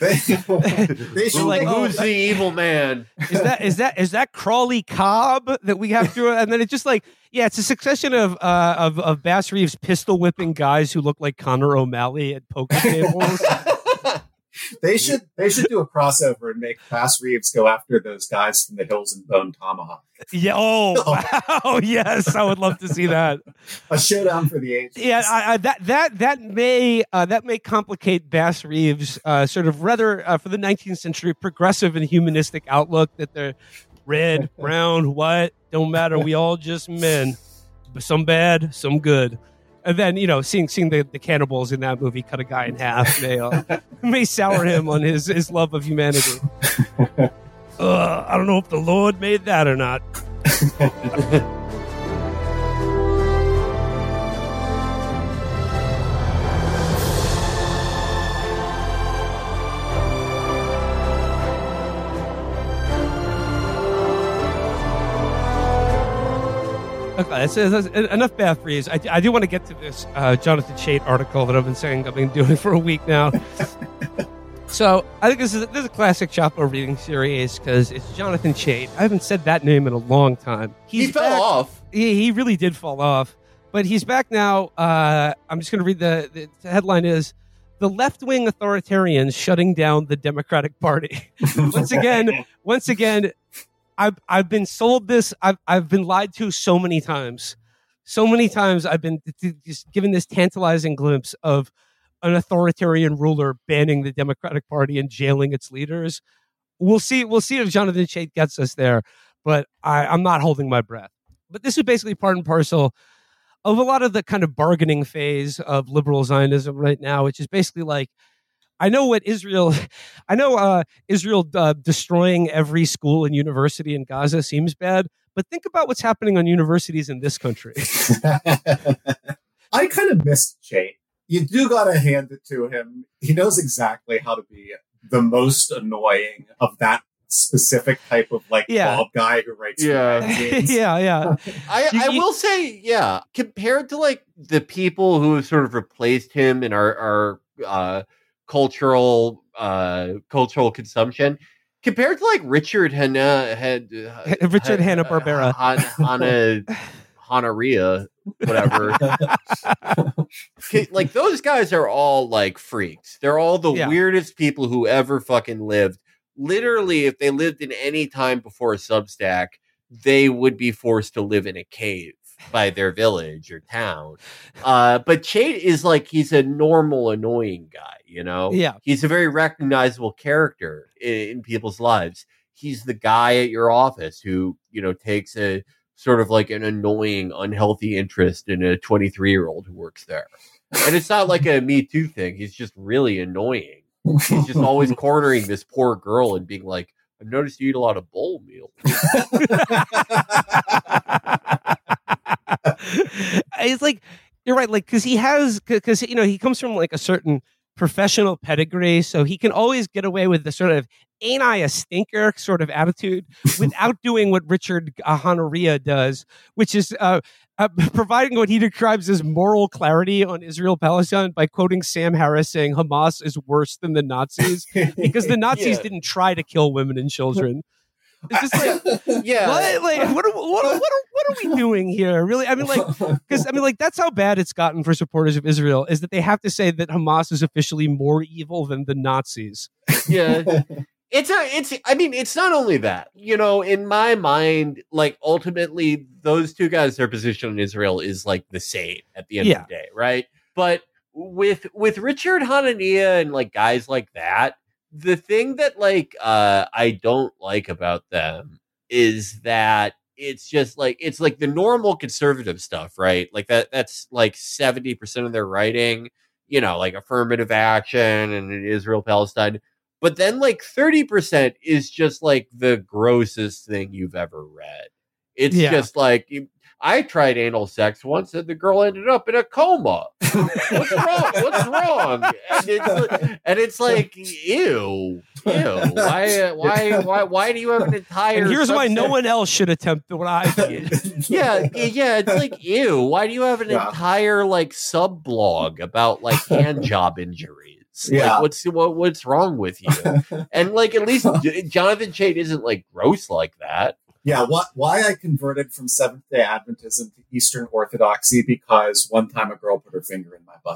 who's the evil man? Is that Crawley Cobb that we have to? And then it's just like, yeah, it's a succession of Bass Reeves pistol whipping guys who look like Conor O'Malley at poker tables. They should do a crossover and make Bass Reeves go after those guys from the Hills and Bone Tomahawk. Yeah. Oh, wow. Yes, I would love to see that. A showdown for the ages. Yeah, that may complicate Bass Reeves' sort of rather for the 19th century progressive and humanistic outlook that they're red, brown, white, don't matter. We all just men. Some bad, some good. And then, seeing the cannibals in that movie cut a guy in half may sour him on his love of humanity. I don't know if the Lord made that or not. Okay, that's enough Bass Reeves. I do want to get to this Jonathan Chait article that I've been doing for a week now. So I think this is a classic Chapo reading series because it's Jonathan Chait. I haven't said that name in a long time. He fell off. He really did fall off, but he's back now. I'm just going to read the headline is the left-wing authoritarians shutting down the Democratic Party. Once again. I've been sold this. I've been lied to so many times. So many times I've been just given this tantalizing glimpse of an authoritarian ruler banning the Democratic Party and jailing its leaders. We'll see if Jonathan Chait gets us there, but I'm not holding my breath. But this is basically part and parcel of a lot of the kind of bargaining phase of liberal Zionism right now, which is basically like, I know Israel destroying every school and university in Gaza seems bad, but think about what's happening on universities in this country. I kind of missed Chait. You do gotta hand it to him. He knows exactly how to be the most annoying of that specific type of Bob guy who writes magazines. Yeah. I will say, compared to like the people who have sort of replaced him in our cultural consumption, compared to like Richard Hanna-Barbera, Hanaria, whatever. Like those guys are all like freaks. They're all the weirdest people who ever fucking lived. Literally, if they lived in any time before a Substack, they would be forced to live in a cave by their village or town. But Chait is like, he's a normal, annoying guy, Yeah. He's a very recognizable character in people's lives. He's the guy at your office who, takes a sort of like an annoying, unhealthy interest in a 23-year-old who works there. And it's not like a Me Too thing. He's just really annoying. He's just always cornering this poor girl and being like, I've noticed you eat a lot of bowl meal. It's like, you're right, like, because he comes from like a certain professional pedigree, so he can always get away with the sort of ain't I a stinker sort of attitude without doing what Richard Hanaria does, which is providing what he describes as moral clarity on Israel-Palestine by quoting Sam Harris saying Hamas is worse than the Nazis because the Nazis didn't try to kill women and children. It's just like, what are we doing here? Really? I mean, like, that's how bad it's gotten for supporters of Israel is that they have to say that Hamas is officially more evil than the Nazis. Yeah. It's not only that, in my mind, like ultimately those two guys, their position in Israel is like the same at the end of the day. Right. But with Richard Hanania and like guys like that, the thing that like I don't like about them is that it's just like it's like the normal conservative stuff, right? Like that's like 70% of their writing. like affirmative action and Israel-Palestine. But then like 30% is just like the grossest thing you've ever read. It's just like, I tried anal sex once and the girl ended up in a coma. What's wrong? What's wrong? And it's like, ew. Why do you have an entire... And here's why no one else should attempt what I did. Yeah, it's like, ew. Why do you have an entire like sub-blog about like hand job injuries? Yeah. Like, what's wrong with you? And like, at least Jonathan Chait isn't like gross like that. Yeah, why I converted from Seventh-day Adventism to Eastern Orthodoxy, because one time a girl put her finger in my butt.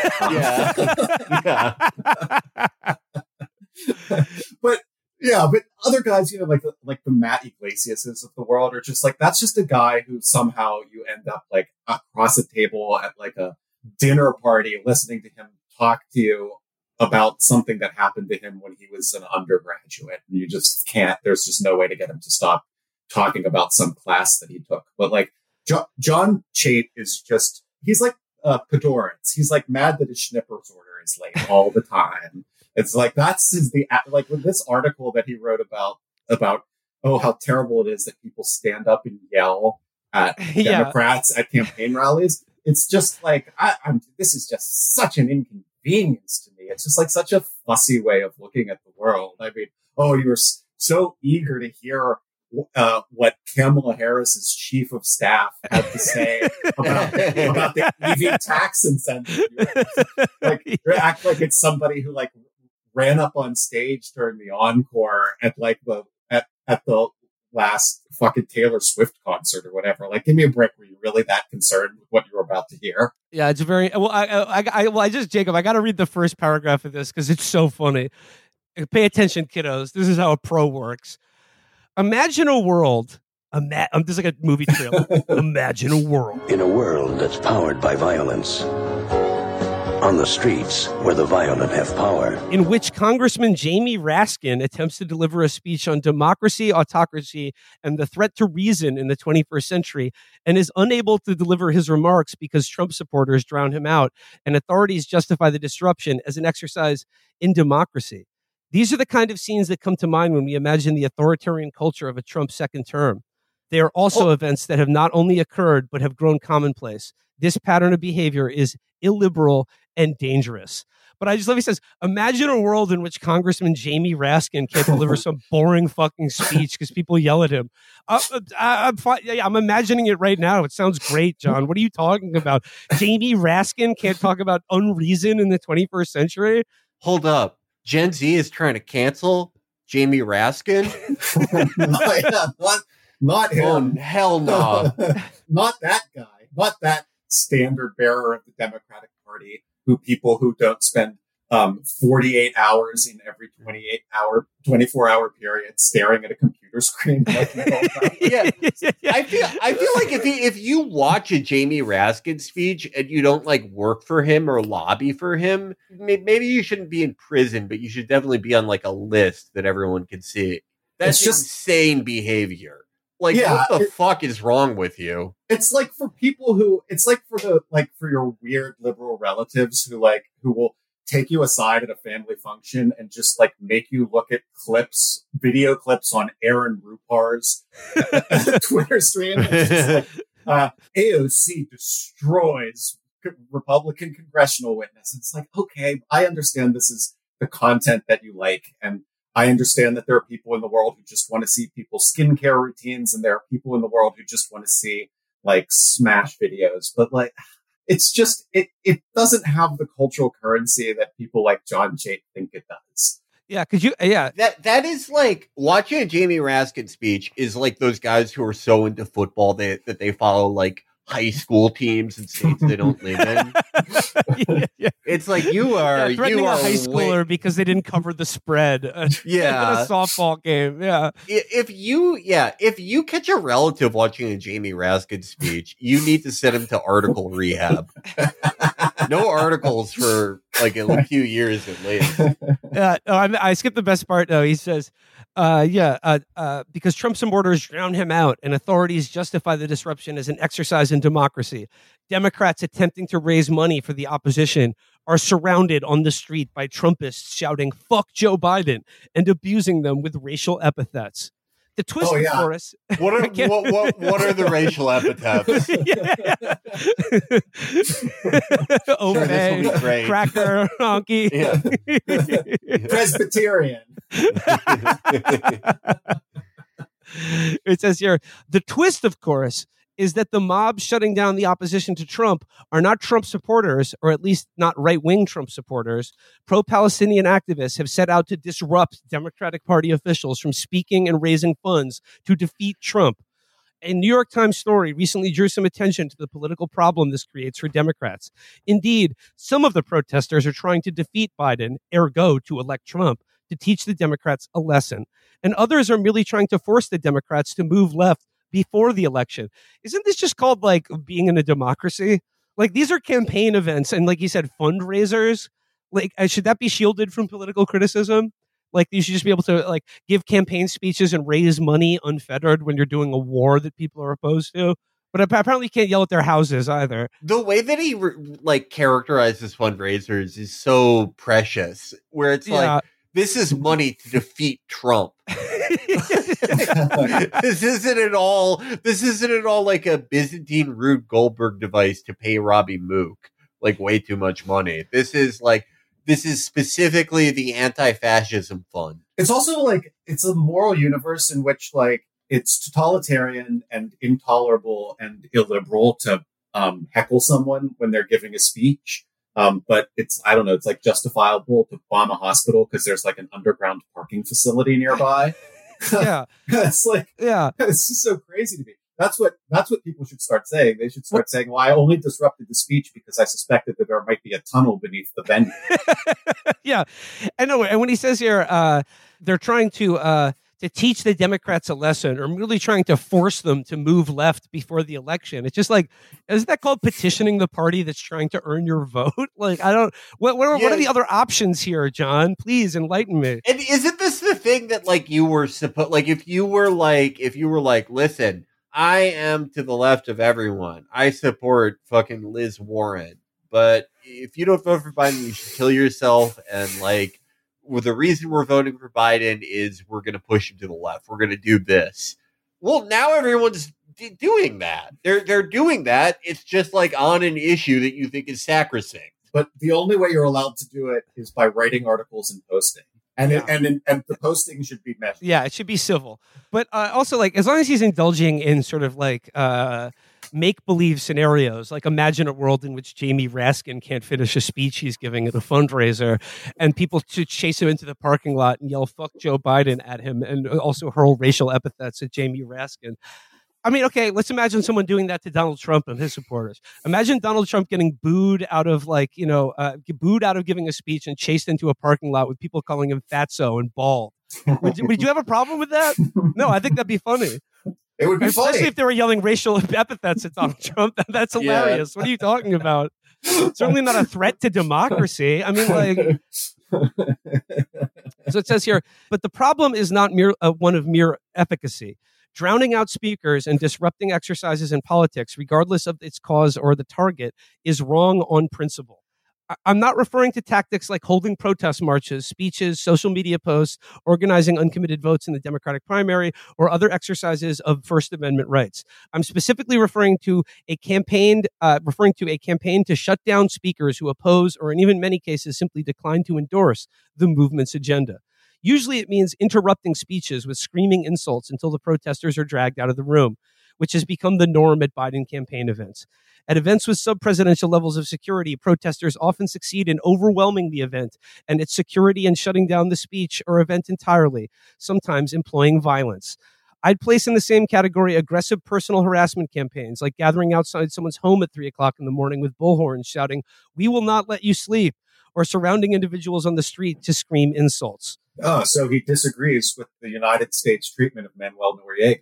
But other guys, like the Matt Iglesiases of the world are just like, that's just a guy who somehow you end up like across a table at like a dinner party listening to him talk to you about something that happened to him when he was an undergraduate. And you just can't, there's just no way to get him to stop talking about some class that he took. But like John Chait is just, he's like Podorets. He's like mad that his Schnipper's order is late all the time. It's like, like with this article that he wrote about, how terrible it is that people stand up and yell at Democrats at campaign rallies. It's just like, this is just such an inconvenience to me. It's just like such a fussy way of looking at the world. I mean, you were so eager to hear what Kamala Harris's chief of staff had to say about the EV tax incentive. Like, you act like it's somebody who like ran up on stage during the encore at like at the last fucking Taylor Swift concert or whatever. Like, give me a break. Were you really that concerned with what you were about to hear? Yeah, it's very well. Jacob, I got to read the first paragraph of this because it's so funny. Pay attention, kiddos. This is how a pro works. Imagine a world. This is like a movie trailer. Imagine a world. In a world that's powered by violence. On the streets where the violent have power. In which Congressman Jamie Raskin attempts to deliver a speech on democracy, autocracy, and the threat to reason in the 21st century, and is unable to deliver his remarks because Trump supporters drown him out, and authorities justify the disruption as an exercise in democracy. These are the kind of scenes that come to mind when we imagine the authoritarian culture of a Trump second term. They are also events that have not only occurred, but have grown commonplace. This pattern of behavior is illiberal and dangerous. But let me say, imagine a world in which Congressman Jamie Raskin can't deliver some boring fucking speech because people yell at him. I'm imagining it right now. It sounds great, John. What are you talking about? Jamie Raskin can't talk about unreason in the 21st century? Hold up. Gen Z is trying to cancel Jamie Raskin? Not him. Oh, hell no. Not that guy. Not that standard bearer of the Democratic Party people who don't spend 48 hours in every 24-hour period staring at a computer screen. Yeah. I feel like if you watch a Jamie Raskin speech and you don't like work for him or lobby for him, maybe you shouldn't be in prison, but you should definitely be on like a list that everyone can see. That's just insane behavior. Like, what the fuck is wrong with you? It's like for people for your weird liberal relatives who will take you aside at a family function and just like make you look at video clips on Aaron Rupar's Twitter stream. It's like, AOC destroys Republican congressional witness. It's like, okay, I understand this is the content that you like, and I understand that there are people in the world who just want to see people's skincare routines, and there are people in the world who just want to see like smash videos. But like, it's just, it doesn't have the cultural currency that people like John Chait think it does. Yeah, that is like watching a Jamie Raskin speech is like those guys who are so into football that they follow like high school teams in states they don't live in. Yeah. It's like you are threatening a high schooler because they didn't cover the spread. In a softball game. Yeah. If you catch a relative watching a Jamie Raskin speech, you need to send him to article rehab. No articles for like a few years at least. I skipped the best part though. He says, because Trump supporters drown him out and authorities justify the disruption as an exercise in democracy. Democrats attempting to raise money for the opposition are surrounded on the street by Trumpists shouting, "Fuck Joe Biden," and abusing them with racial epithets. The twist, of course. What are the racial epithets? Obey, cracker, honky, Presbyterian. It says here, the twist, of course, is that the mob shutting down the opposition to Trump are not Trump supporters, or at least not right-wing Trump supporters. Pro-Palestinian activists have set out to disrupt Democratic Party officials from speaking and raising funds to defeat Trump. A New York Times story recently drew some attention to the political problem this creates for Democrats. Indeed, some of the protesters are trying to defeat Biden, ergo to elect Trump, to teach the Democrats a lesson. And others are merely trying to force the Democrats to move left before the election. Isn't this just called like being in a democracy? Like these are campaign events and like you said, fundraisers. Like should that be shielded from political criticism? Like you should just be able to like give campaign speeches and raise money unfettered when you're doing a war that people are opposed to. But apparently you can't yell at their houses either. The way that he characterizes fundraisers is so precious, where it's like, this is money to defeat Trump. This isn't at all like a Byzantine Rube Goldberg device to pay Robbie Mook like way too much money. This is specifically the anti-fascism fund. It's also like it's a moral universe in which like it's totalitarian and intolerable and illiberal to heckle someone when they're giving a speech. But it's like justifiable to bomb a hospital because there's like an underground parking facility nearby. Yeah. It's just so crazy to me. That's what people should start saying. They should start saying, well, I only disrupted the speech because I suspected that there might be a tunnel beneath the venue. Yeah. I know. And when he says here, they're trying to teach the Democrats a lesson, or really trying to force them to move left before the election. It's just like, isn't that called petitioning the party that's trying to earn your vote? Like, I don't, what are the other options here, John? Please enlighten me. And isn't this the thing that like you were supposed, like if you were like, listen, I am to the left of everyone. I support fucking Liz Warren, but if you don't vote for Biden, you should kill yourself. And like, well, the reason we're voting for Biden is we're going to push him to the left. We're going to do this. Well, now everyone's doing that. They're doing that. It's just like on an issue that you think is sacrosanct. But the only way you're allowed to do it is by writing articles and posting. And the posting should be measured. Yeah, it should be civil. But also, like, as long as he's indulging in sort of like make-believe scenarios, like imagine a world in which Jamie Raskin can't finish a speech he's giving at a fundraiser, and people to chase him into the parking lot and yell "fuck Joe Biden" at him, and also hurl racial epithets at Jamie Raskin. I mean, okay, let's imagine someone doing that to Donald Trump and his supporters. Imagine Donald Trump getting booed out of booed out of giving a speech and chased into a parking lot with people calling him fatso and bald. Would you have a problem with that? No, I think that'd be funny. It would be funny. Especially if they were yelling racial epithets at Donald Trump. That's hilarious. Yeah. What are you talking about? Certainly not a threat to democracy. I mean, like... So it says here, but the problem is not one of mere efficacy. Drowning out speakers and disrupting exercises in politics, regardless of its cause or the target, is wrong on principle. I'm not referring to tactics like holding protest marches, speeches, social media posts, organizing uncommitted votes in the Democratic primary, or other exercises of First Amendment rights. I'm specifically referring to a campaign to shut down speakers who oppose, or in even many cases simply decline to endorse, the movement's agenda. Usually it means interrupting speeches with screaming insults until the protesters are dragged out of the room, which has become the norm at Biden campaign events. At events with sub-presidential levels of security, protesters often succeed in overwhelming the event and its security and shutting down the speech or event entirely, sometimes employing violence. I'd place in the same category aggressive personal harassment campaigns, like gathering outside someone's home at 3 o'clock in the morning with bullhorns shouting, "We will not let you sleep," or surrounding individuals on the street to scream insults. Oh, so he disagrees with the United States treatment of Manuel Noriega.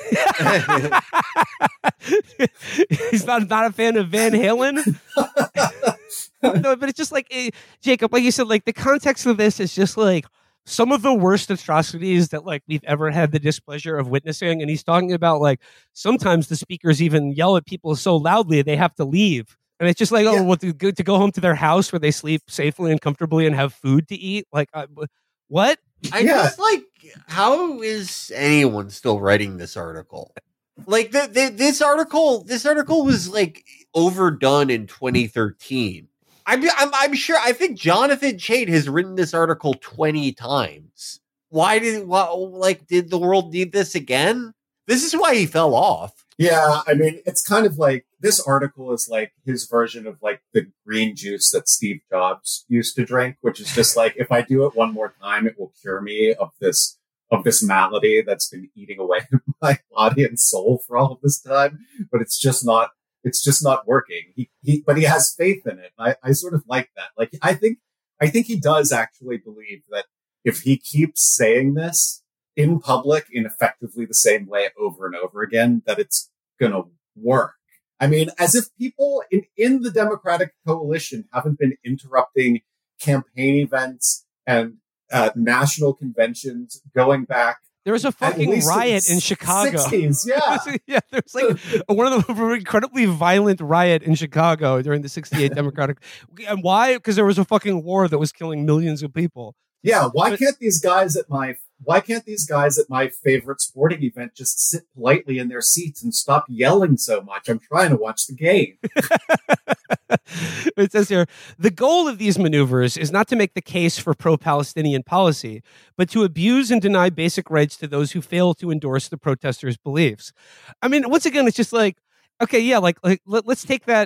He's not a fan of Van Halen? No, but it's just like, Jacob, like you said, like the context of this is just like some of the worst atrocities that like we've ever had the displeasure of witnessing. And he's talking about like sometimes the speakers even yell at people so loudly they have to leave. And it's just like, oh, well, to go home to their house where they sleep safely and comfortably and have food to eat. Like, what? I just like, how is anyone still writing this article? Like this article was like overdone in 2013. I'm sure. I think Jonathan Chait has written this article 20 times. Did the world need this again? This is why he fell off. Yeah, I mean, it's kind of like this article is like his version of like the green juice that Steve Jobs used to drink, which is just like, if I do it one more time, it will cure me of this malady that's been eating away my body and soul for all of this time. But it's just not working. But he has faith in it. I sort of like that. Like, I think he does actually believe that if he keeps saying this in public in effectively the same way over and over again, that it's going to work. I mean, as if people in the Democratic coalition haven't been interrupting campaign events and national conventions going back. There was a fucking riot in Chicago. 60s, yeah. Yeah, there was like one of the incredibly violent riot in Chicago during the 68 Democratic. And why? Because there was a fucking war that was killing millions of people. Yeah, why can't these guys at my favorite sporting event just sit politely in their seats and stop yelling so much? I'm trying to watch the game. It says here, the goal of these maneuvers is not to make the case for pro-Palestinian policy, but to abuse and deny basic rights to those who fail to endorse the protesters' beliefs. I mean, once again, it's just like, okay, yeah, let's take that,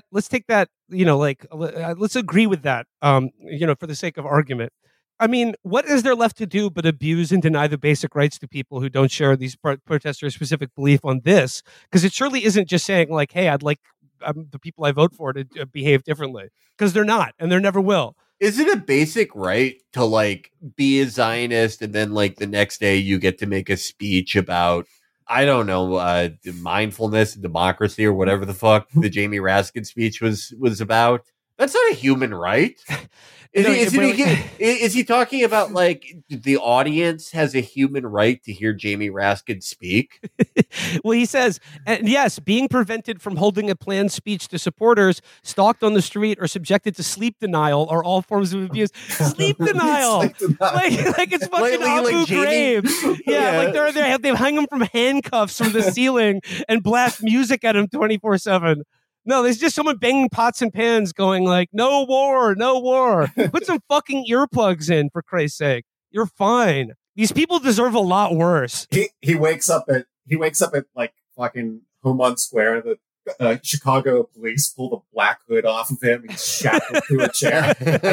let's agree with that, for the sake of argument. I mean, what is there left to do but abuse and deny the basic rights to people who don't share these protesters' specific belief on this? Because it surely isn't just saying like, hey, I'd like the people I vote for to behave differently, because they're not, and they never will. Is it a basic right to like be a Zionist and then like the next day you get to make a speech about, I don't know, mindfulness and democracy or whatever the fuck the Jamie Raskin speech was about? That's not a human right. Is he talking about like the audience has a human right to hear Jamie Raskin speak? Well, he says, and yes, being prevented from holding a planned speech to supporters, stalked on the street, or subjected to sleep denial are all forms of abuse. Sleep denial, like it's fucking Abu Ghraib. Yeah, like they hang him from handcuffs from the ceiling and blast music at him 24/7. No, there's just someone banging pots and pans going like, no war, no war. Put some fucking earplugs in, for Christ's sake. You're fine. These people deserve a lot worse. He wakes up at like fucking Homon Square. The Chicago police pull the black hood off of him. He's shackled to a chair.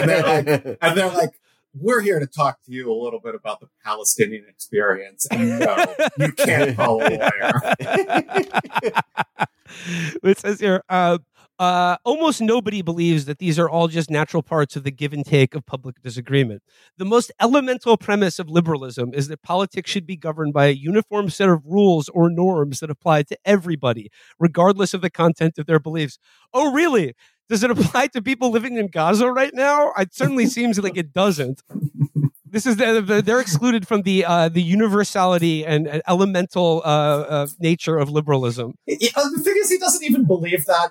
And they're like, we're here to talk to you a little bit about the Palestinian experience. And no, you can't call a lawyer. It says here, almost nobody believes that these are all just natural parts of the give and take of public disagreement. The most elemental premise of liberalism is that politics should be governed by a uniform set of rules or norms that apply to everybody, regardless of the content of their beliefs. Oh, really? Does it apply to people living in Gaza right now? It certainly seems like it doesn't. This is they're excluded from the universality and elemental nature of liberalism. The thing is, he doesn't even believe that.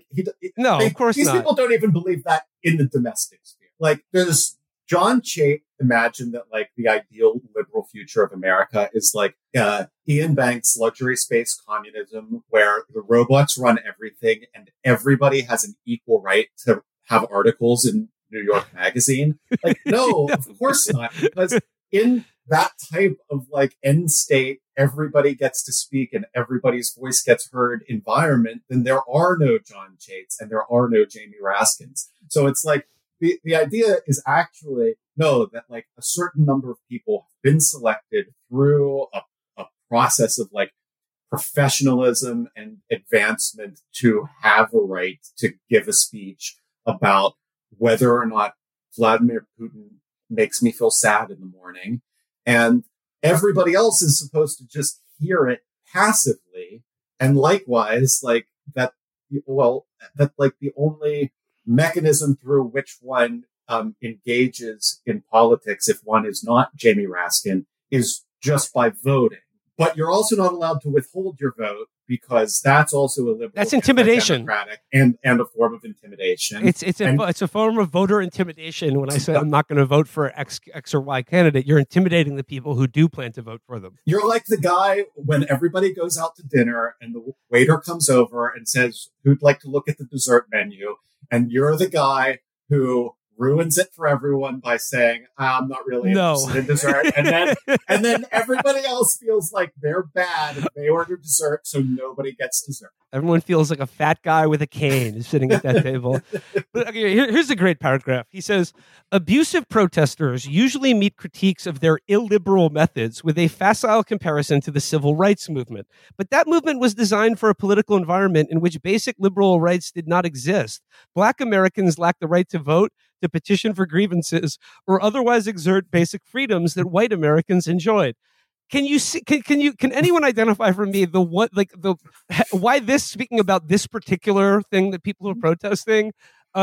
No, of course these not. These people don't even believe that in the domestic sphere. Like, there's John Chait imagined that like the ideal liberal future of America is like Ian Banks' luxury space communism, where the robots run everything and everybody has an equal right to have articles in New York Magazine. Like, no, of course not. Because in that type of like end state, everybody gets to speak and everybody's voice gets heard environment, then there are no John Chaits and there are no Jamie Raskins. So it's like the idea is actually that like a certain number of people have been selected through a process of like professionalism and advancement to have a right to give a speech about whether or not Vladimir Putin makes me feel sad in the morning. And everybody else is supposed to just hear it passively. And likewise, like that like the only mechanism through which one engages in politics, if one is not Jamie Raskin, is just by voting. But you're also not allowed to withhold your vote because that's also a liberal. That's intimidation. And a form of intimidation. It's a form of voter intimidation. When I say I'm not going to vote for X or Y candidate, you're intimidating the people who do plan to vote for them. You're like the guy when everybody goes out to dinner and the waiter comes over and says, "Who'd like to look at the dessert menu?" And you're the guy who ruins it for everyone by saying, "I'm not really interested in dessert," and then everybody else feels like they're bad if they order dessert, so nobody gets dessert. Everyone feels like a fat guy with a cane sitting at that table. But okay, here's a great paragraph. He says, abusive protesters usually meet critiques of their illiberal methods with a facile comparison to the civil rights movement. But that movement was designed for a political environment in which basic liberal rights did not exist. Black Americans lack the right to vote, to petition for grievances, or otherwise exert basic freedoms that white Americans enjoyed. Can you see? Can anyone identify for me why this, speaking about this particular thing that people are protesting,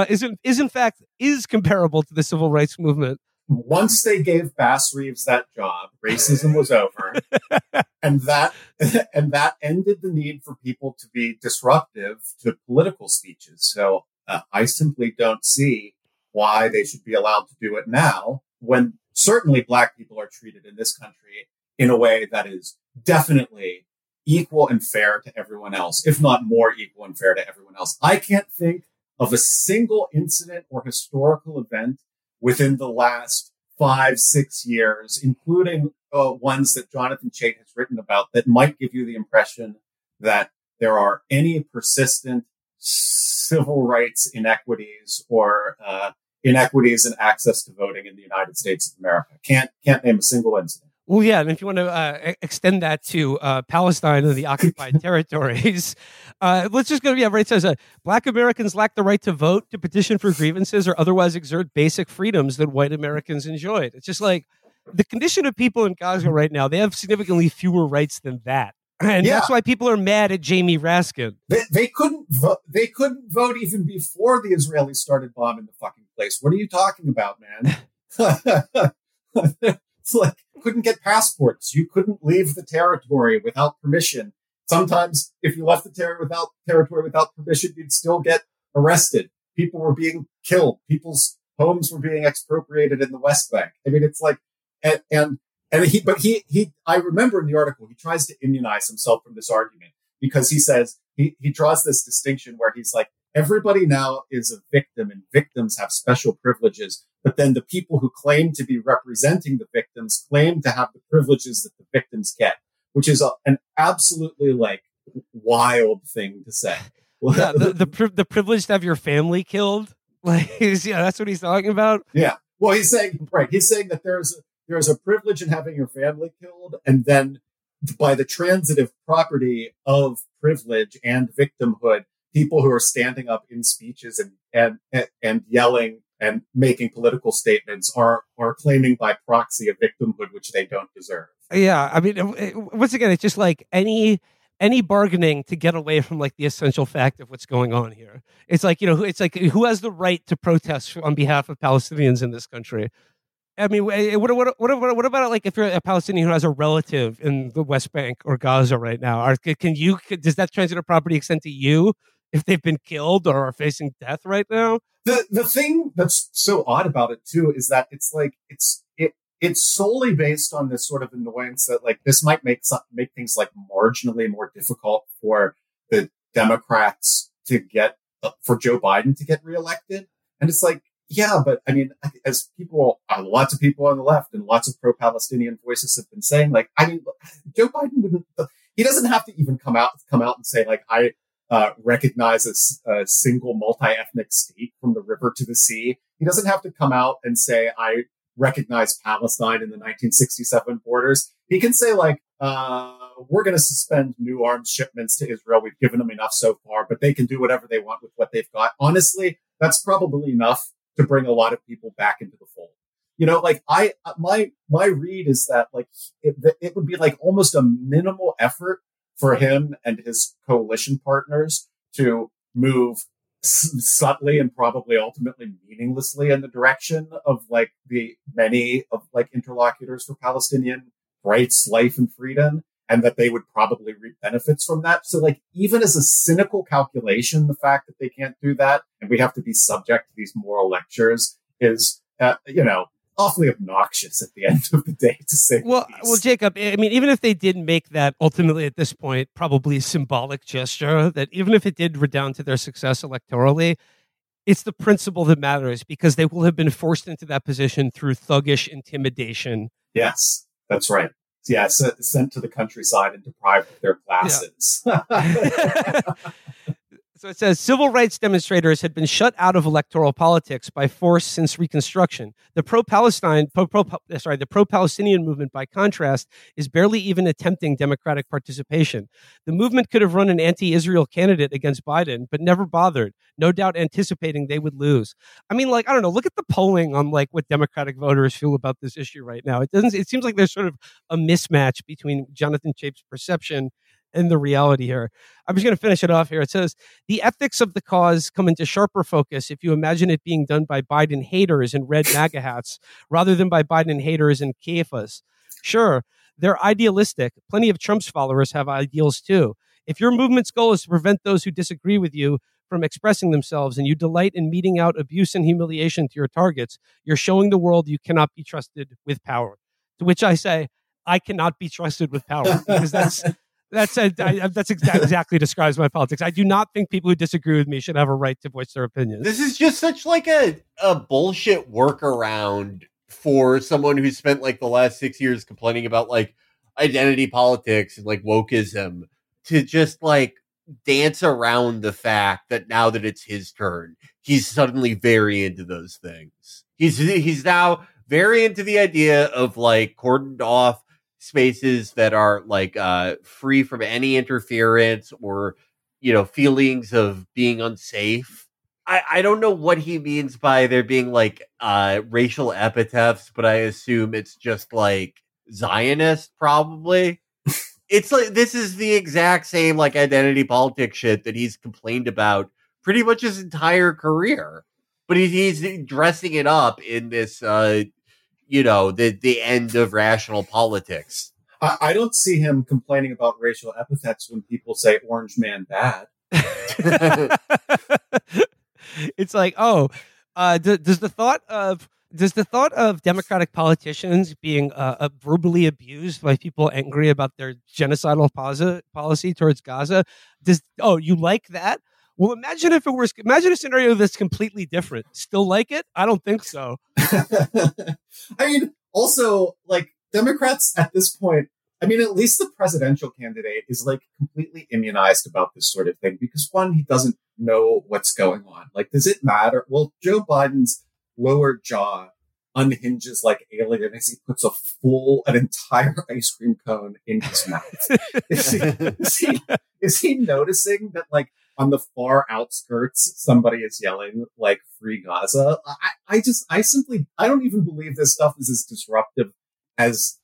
is comparable to the civil rights movement? Once they gave Bass Reeves that job, racism was over, and that ended the need for people to be disruptive to political speeches. So I simply don't see why they should be allowed to do it now, when certainly Black people are treated in this country in a way that is definitely equal and fair to everyone else, if not more equal and fair to everyone else. I can't think of a single incident or historical event within the last 5-6 years, including ones that Jonathan Chait has written about, that might give you the impression that there are any persistent civil rights inequities or inequities in access to voting in the United States of America. Can't name a single incident. Well, yeah, and if you want to extend that to Palestine and the occupied territories, let's just go. Yeah, right. It says Black Americans lack the right to vote, to petition for grievances, or otherwise exert basic freedoms that white Americans enjoyed. It's just like the condition of people in Gaza right now. They have significantly fewer rights than that. And that's why people are mad at Jamie Raskin. They couldn't vote. They couldn't vote even before the Israelis started bombing the fucking place. What are you talking about, man? It's like, couldn't get passports. You couldn't leave the territory without permission. Sometimes if you left the territory without permission, you'd still get arrested. People were being killed. People's homes were being expropriated in the West Bank. I mean, it's like, I remember in the article, he tries to immunize himself from this argument, because he says, he draws this distinction where he's like, everybody now is a victim and victims have special privileges. But then the people who claim to be representing the victims claim to have the privileges that the victims get, which is an absolutely like wild thing to say. Yeah, the privilege to have your family killed. Like, yeah, that's what he's talking about. Yeah. Well, he's saying that there's a privilege in having your family killed, and then by the transitive property of privilege and victimhood, people who are standing up in speeches and yelling and making political statements are claiming by proxy a victimhood which they don't deserve. Yeah, I mean, once again, it's just like any bargaining to get away from like the essential fact of what's going on here. It's like, it's like, who has the right to protest on behalf of Palestinians in this country? I mean, what about like if you're a Palestinian who has a relative in the West Bank or Gaza right now? Does that transitive property extend to you if they've been killed or are facing death right now? The thing that's so odd about it too is that it's like it's solely based on this sort of annoyance that like this might make things like marginally more difficult for the Democrats to get for Joe Biden to get reelected. And it's like, yeah, but I mean, as lots of people on the left and lots of pro-Palestinian voices have been saying, like, I mean, Joe Biden he doesn't have to even come out and say like, I recognize a single multi-ethnic state from the river to the sea. He doesn't have to come out and say, I recognize Palestine in the 1967 borders. He can say like, we're going to suspend new arms shipments to Israel. We've given them enough so far, but they can do whatever they want with what they've got. Honestly, that's probably enough to bring a lot of people back into the fold. Like my read is that like it would be like almost a minimal effort for him and his coalition partners to move subtly and probably ultimately meaninglessly in the direction of like the many of like interlocutors for Palestinian rights, life, and freedom. and that they would probably reap benefits from that. So like, even as a cynical calculation, the fact that they can't do that and we have to be subject to these moral lectures is, awfully obnoxious at the end of the day, to say the least. Well, Jacob, I mean, even if they did make that ultimately at this point, probably symbolic gesture, that even if it did redound to their success electorally, it's the principle that matters, because they will have been forced into that position through thuggish intimidation. Yes, that's right. Yeah, sent to the countryside and deprived of their classes. Yeah. So it says civil rights demonstrators had been shut out of electoral politics by force since Reconstruction. The pro-Palestinian movement, by contrast, is barely even attempting democratic participation. The movement could have run an anti-Israel candidate against Biden, but never bothered, no doubt anticipating they would lose. I mean, like, I don't know, look at the polling on like what Democratic voters feel about this issue right now. It seems like there's sort of a mismatch between Jonathan Chape's perception and the reality here. I'm just going to finish it off here. It says, the ethics of the cause come into sharper focus if you imagine it being done by Biden haters in red MAGA hats rather than by Biden haters in kiefas. Sure, they're idealistic. Plenty of Trump's followers have ideals too. If your movement's goal is to prevent those who disagree with you from expressing themselves and you delight in meting out abuse and humiliation to your targets, you're showing the world you cannot be trusted with power. To which I say, I cannot be trusted with power, because that's exactly describes my politics. I do not think people who disagree with me should have a right to voice their opinions. This is just such like a bullshit workaround for someone who spent like the last 6 years complaining about like identity politics and like wokeism, to just like dance around the fact that now that it's his turn, he's suddenly very into those things. He's now very into the idea of like cordoned off spaces that are like free from any interference or, feelings of being unsafe. I don't know what he means by there being like racial epithets, but I assume it's just like Zionist, probably. It's like, this is the exact same like identity politics shit that he's complained about pretty much his entire career, but he's dressing it up in this the end of rational politics. I don't see him complaining about racial epithets when people say "orange man bad." It's like, does the thought of Democratic politicians being verbally abused by people angry about their genocidal policy towards Gaza? You like that? Well, imagine a scenario that's completely different. Still like it? I don't think so. I mean, also, like, Democrats at this point, I mean, at least the presidential candidate is like completely immunized about this sort of thing, because one, he doesn't know what's going on. Like, does it matter? Well, Joe Biden's lower jaw unhinges like Alien as he puts an entire ice cream cone in his mouth. Is he noticing that, like, on the far outskirts, somebody is yelling like "Free Gaza"? I don't even believe this stuff is as disruptive as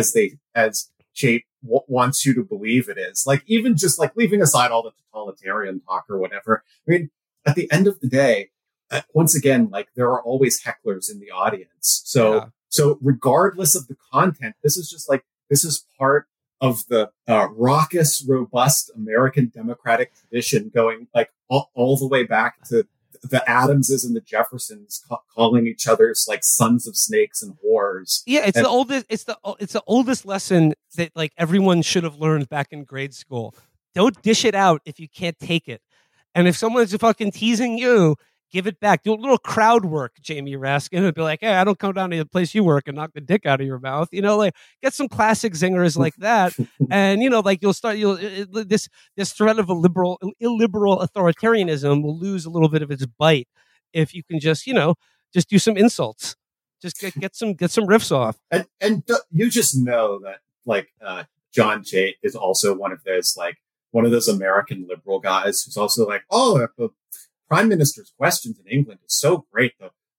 Chape wants you to believe it is. Like, even just like leaving aside all the totalitarian talk or whatever. I mean, at the end of the day, once again, like, there are always hecklers in the audience. So regardless of the content, this is part of the raucous, robust American democratic tradition, going like all the way back to the Adamses and the Jeffersons calling each other's like sons of snakes and whores. Yeah, it's the oldest lesson that like everyone should have learned back in grade school. Don't dish it out if you can't take it. And if someone's fucking teasing you, give it back. Do a little crowd work, Jamie Raskin, and be like, "Hey, I don't come down to the place you work and knock the dick out of your mouth." Like, get some classic zingers like that, and like this threat of illiberal authoritarianism will lose a little bit of its bite if you can just do some insults, just get some riffs off. And you just know that like John Chape is also one of those American liberal guys who's also like, "Oh, the Prime Minister's questions in England is so great.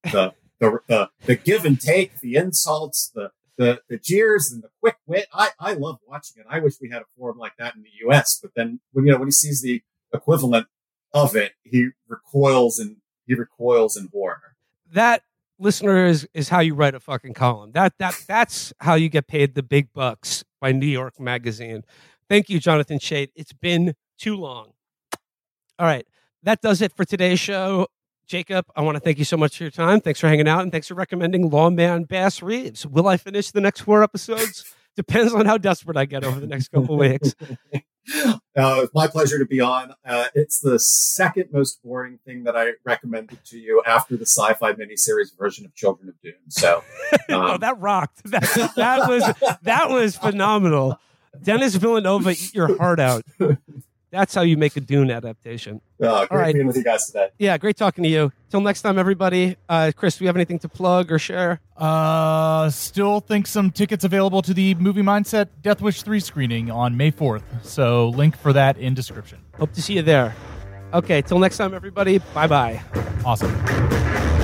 The give and take, the insults, the jeers, and the quick wit. I love watching it. I wish we had a forum like that in the U.S." But then when he sees the equivalent of it, he recoils in horror. That, listener, is how you write a fucking column. That's how you get paid the big bucks by New York Magazine. Thank you, Jonathan Chait. It's been too long. All right. That does it for today's show. Jacob, I want to thank you so much for your time. Thanks for hanging out, and thanks for recommending Lawman Bass Reeves. Will I finish the next 4 episodes? Depends on how desperate I get over the next couple of weeks. It's my pleasure to be on. It's the second most boring thing that I recommended to you after the sci-fi miniseries version of Children of Dune. So, oh, that rocked. That was phenomenal. Dennis Villanova, eat your heart out. That's how you make a Dune adaptation. Great being with you guys today. Yeah, great talking to you. Till next time, everybody. Chris, do you have anything to plug or share? Still think some tickets available to the Movie Mindset Death Wish 3 screening on May 4th. So link for that in description. Hope to see you there. Okay, till next time, everybody. Bye-bye. Awesome.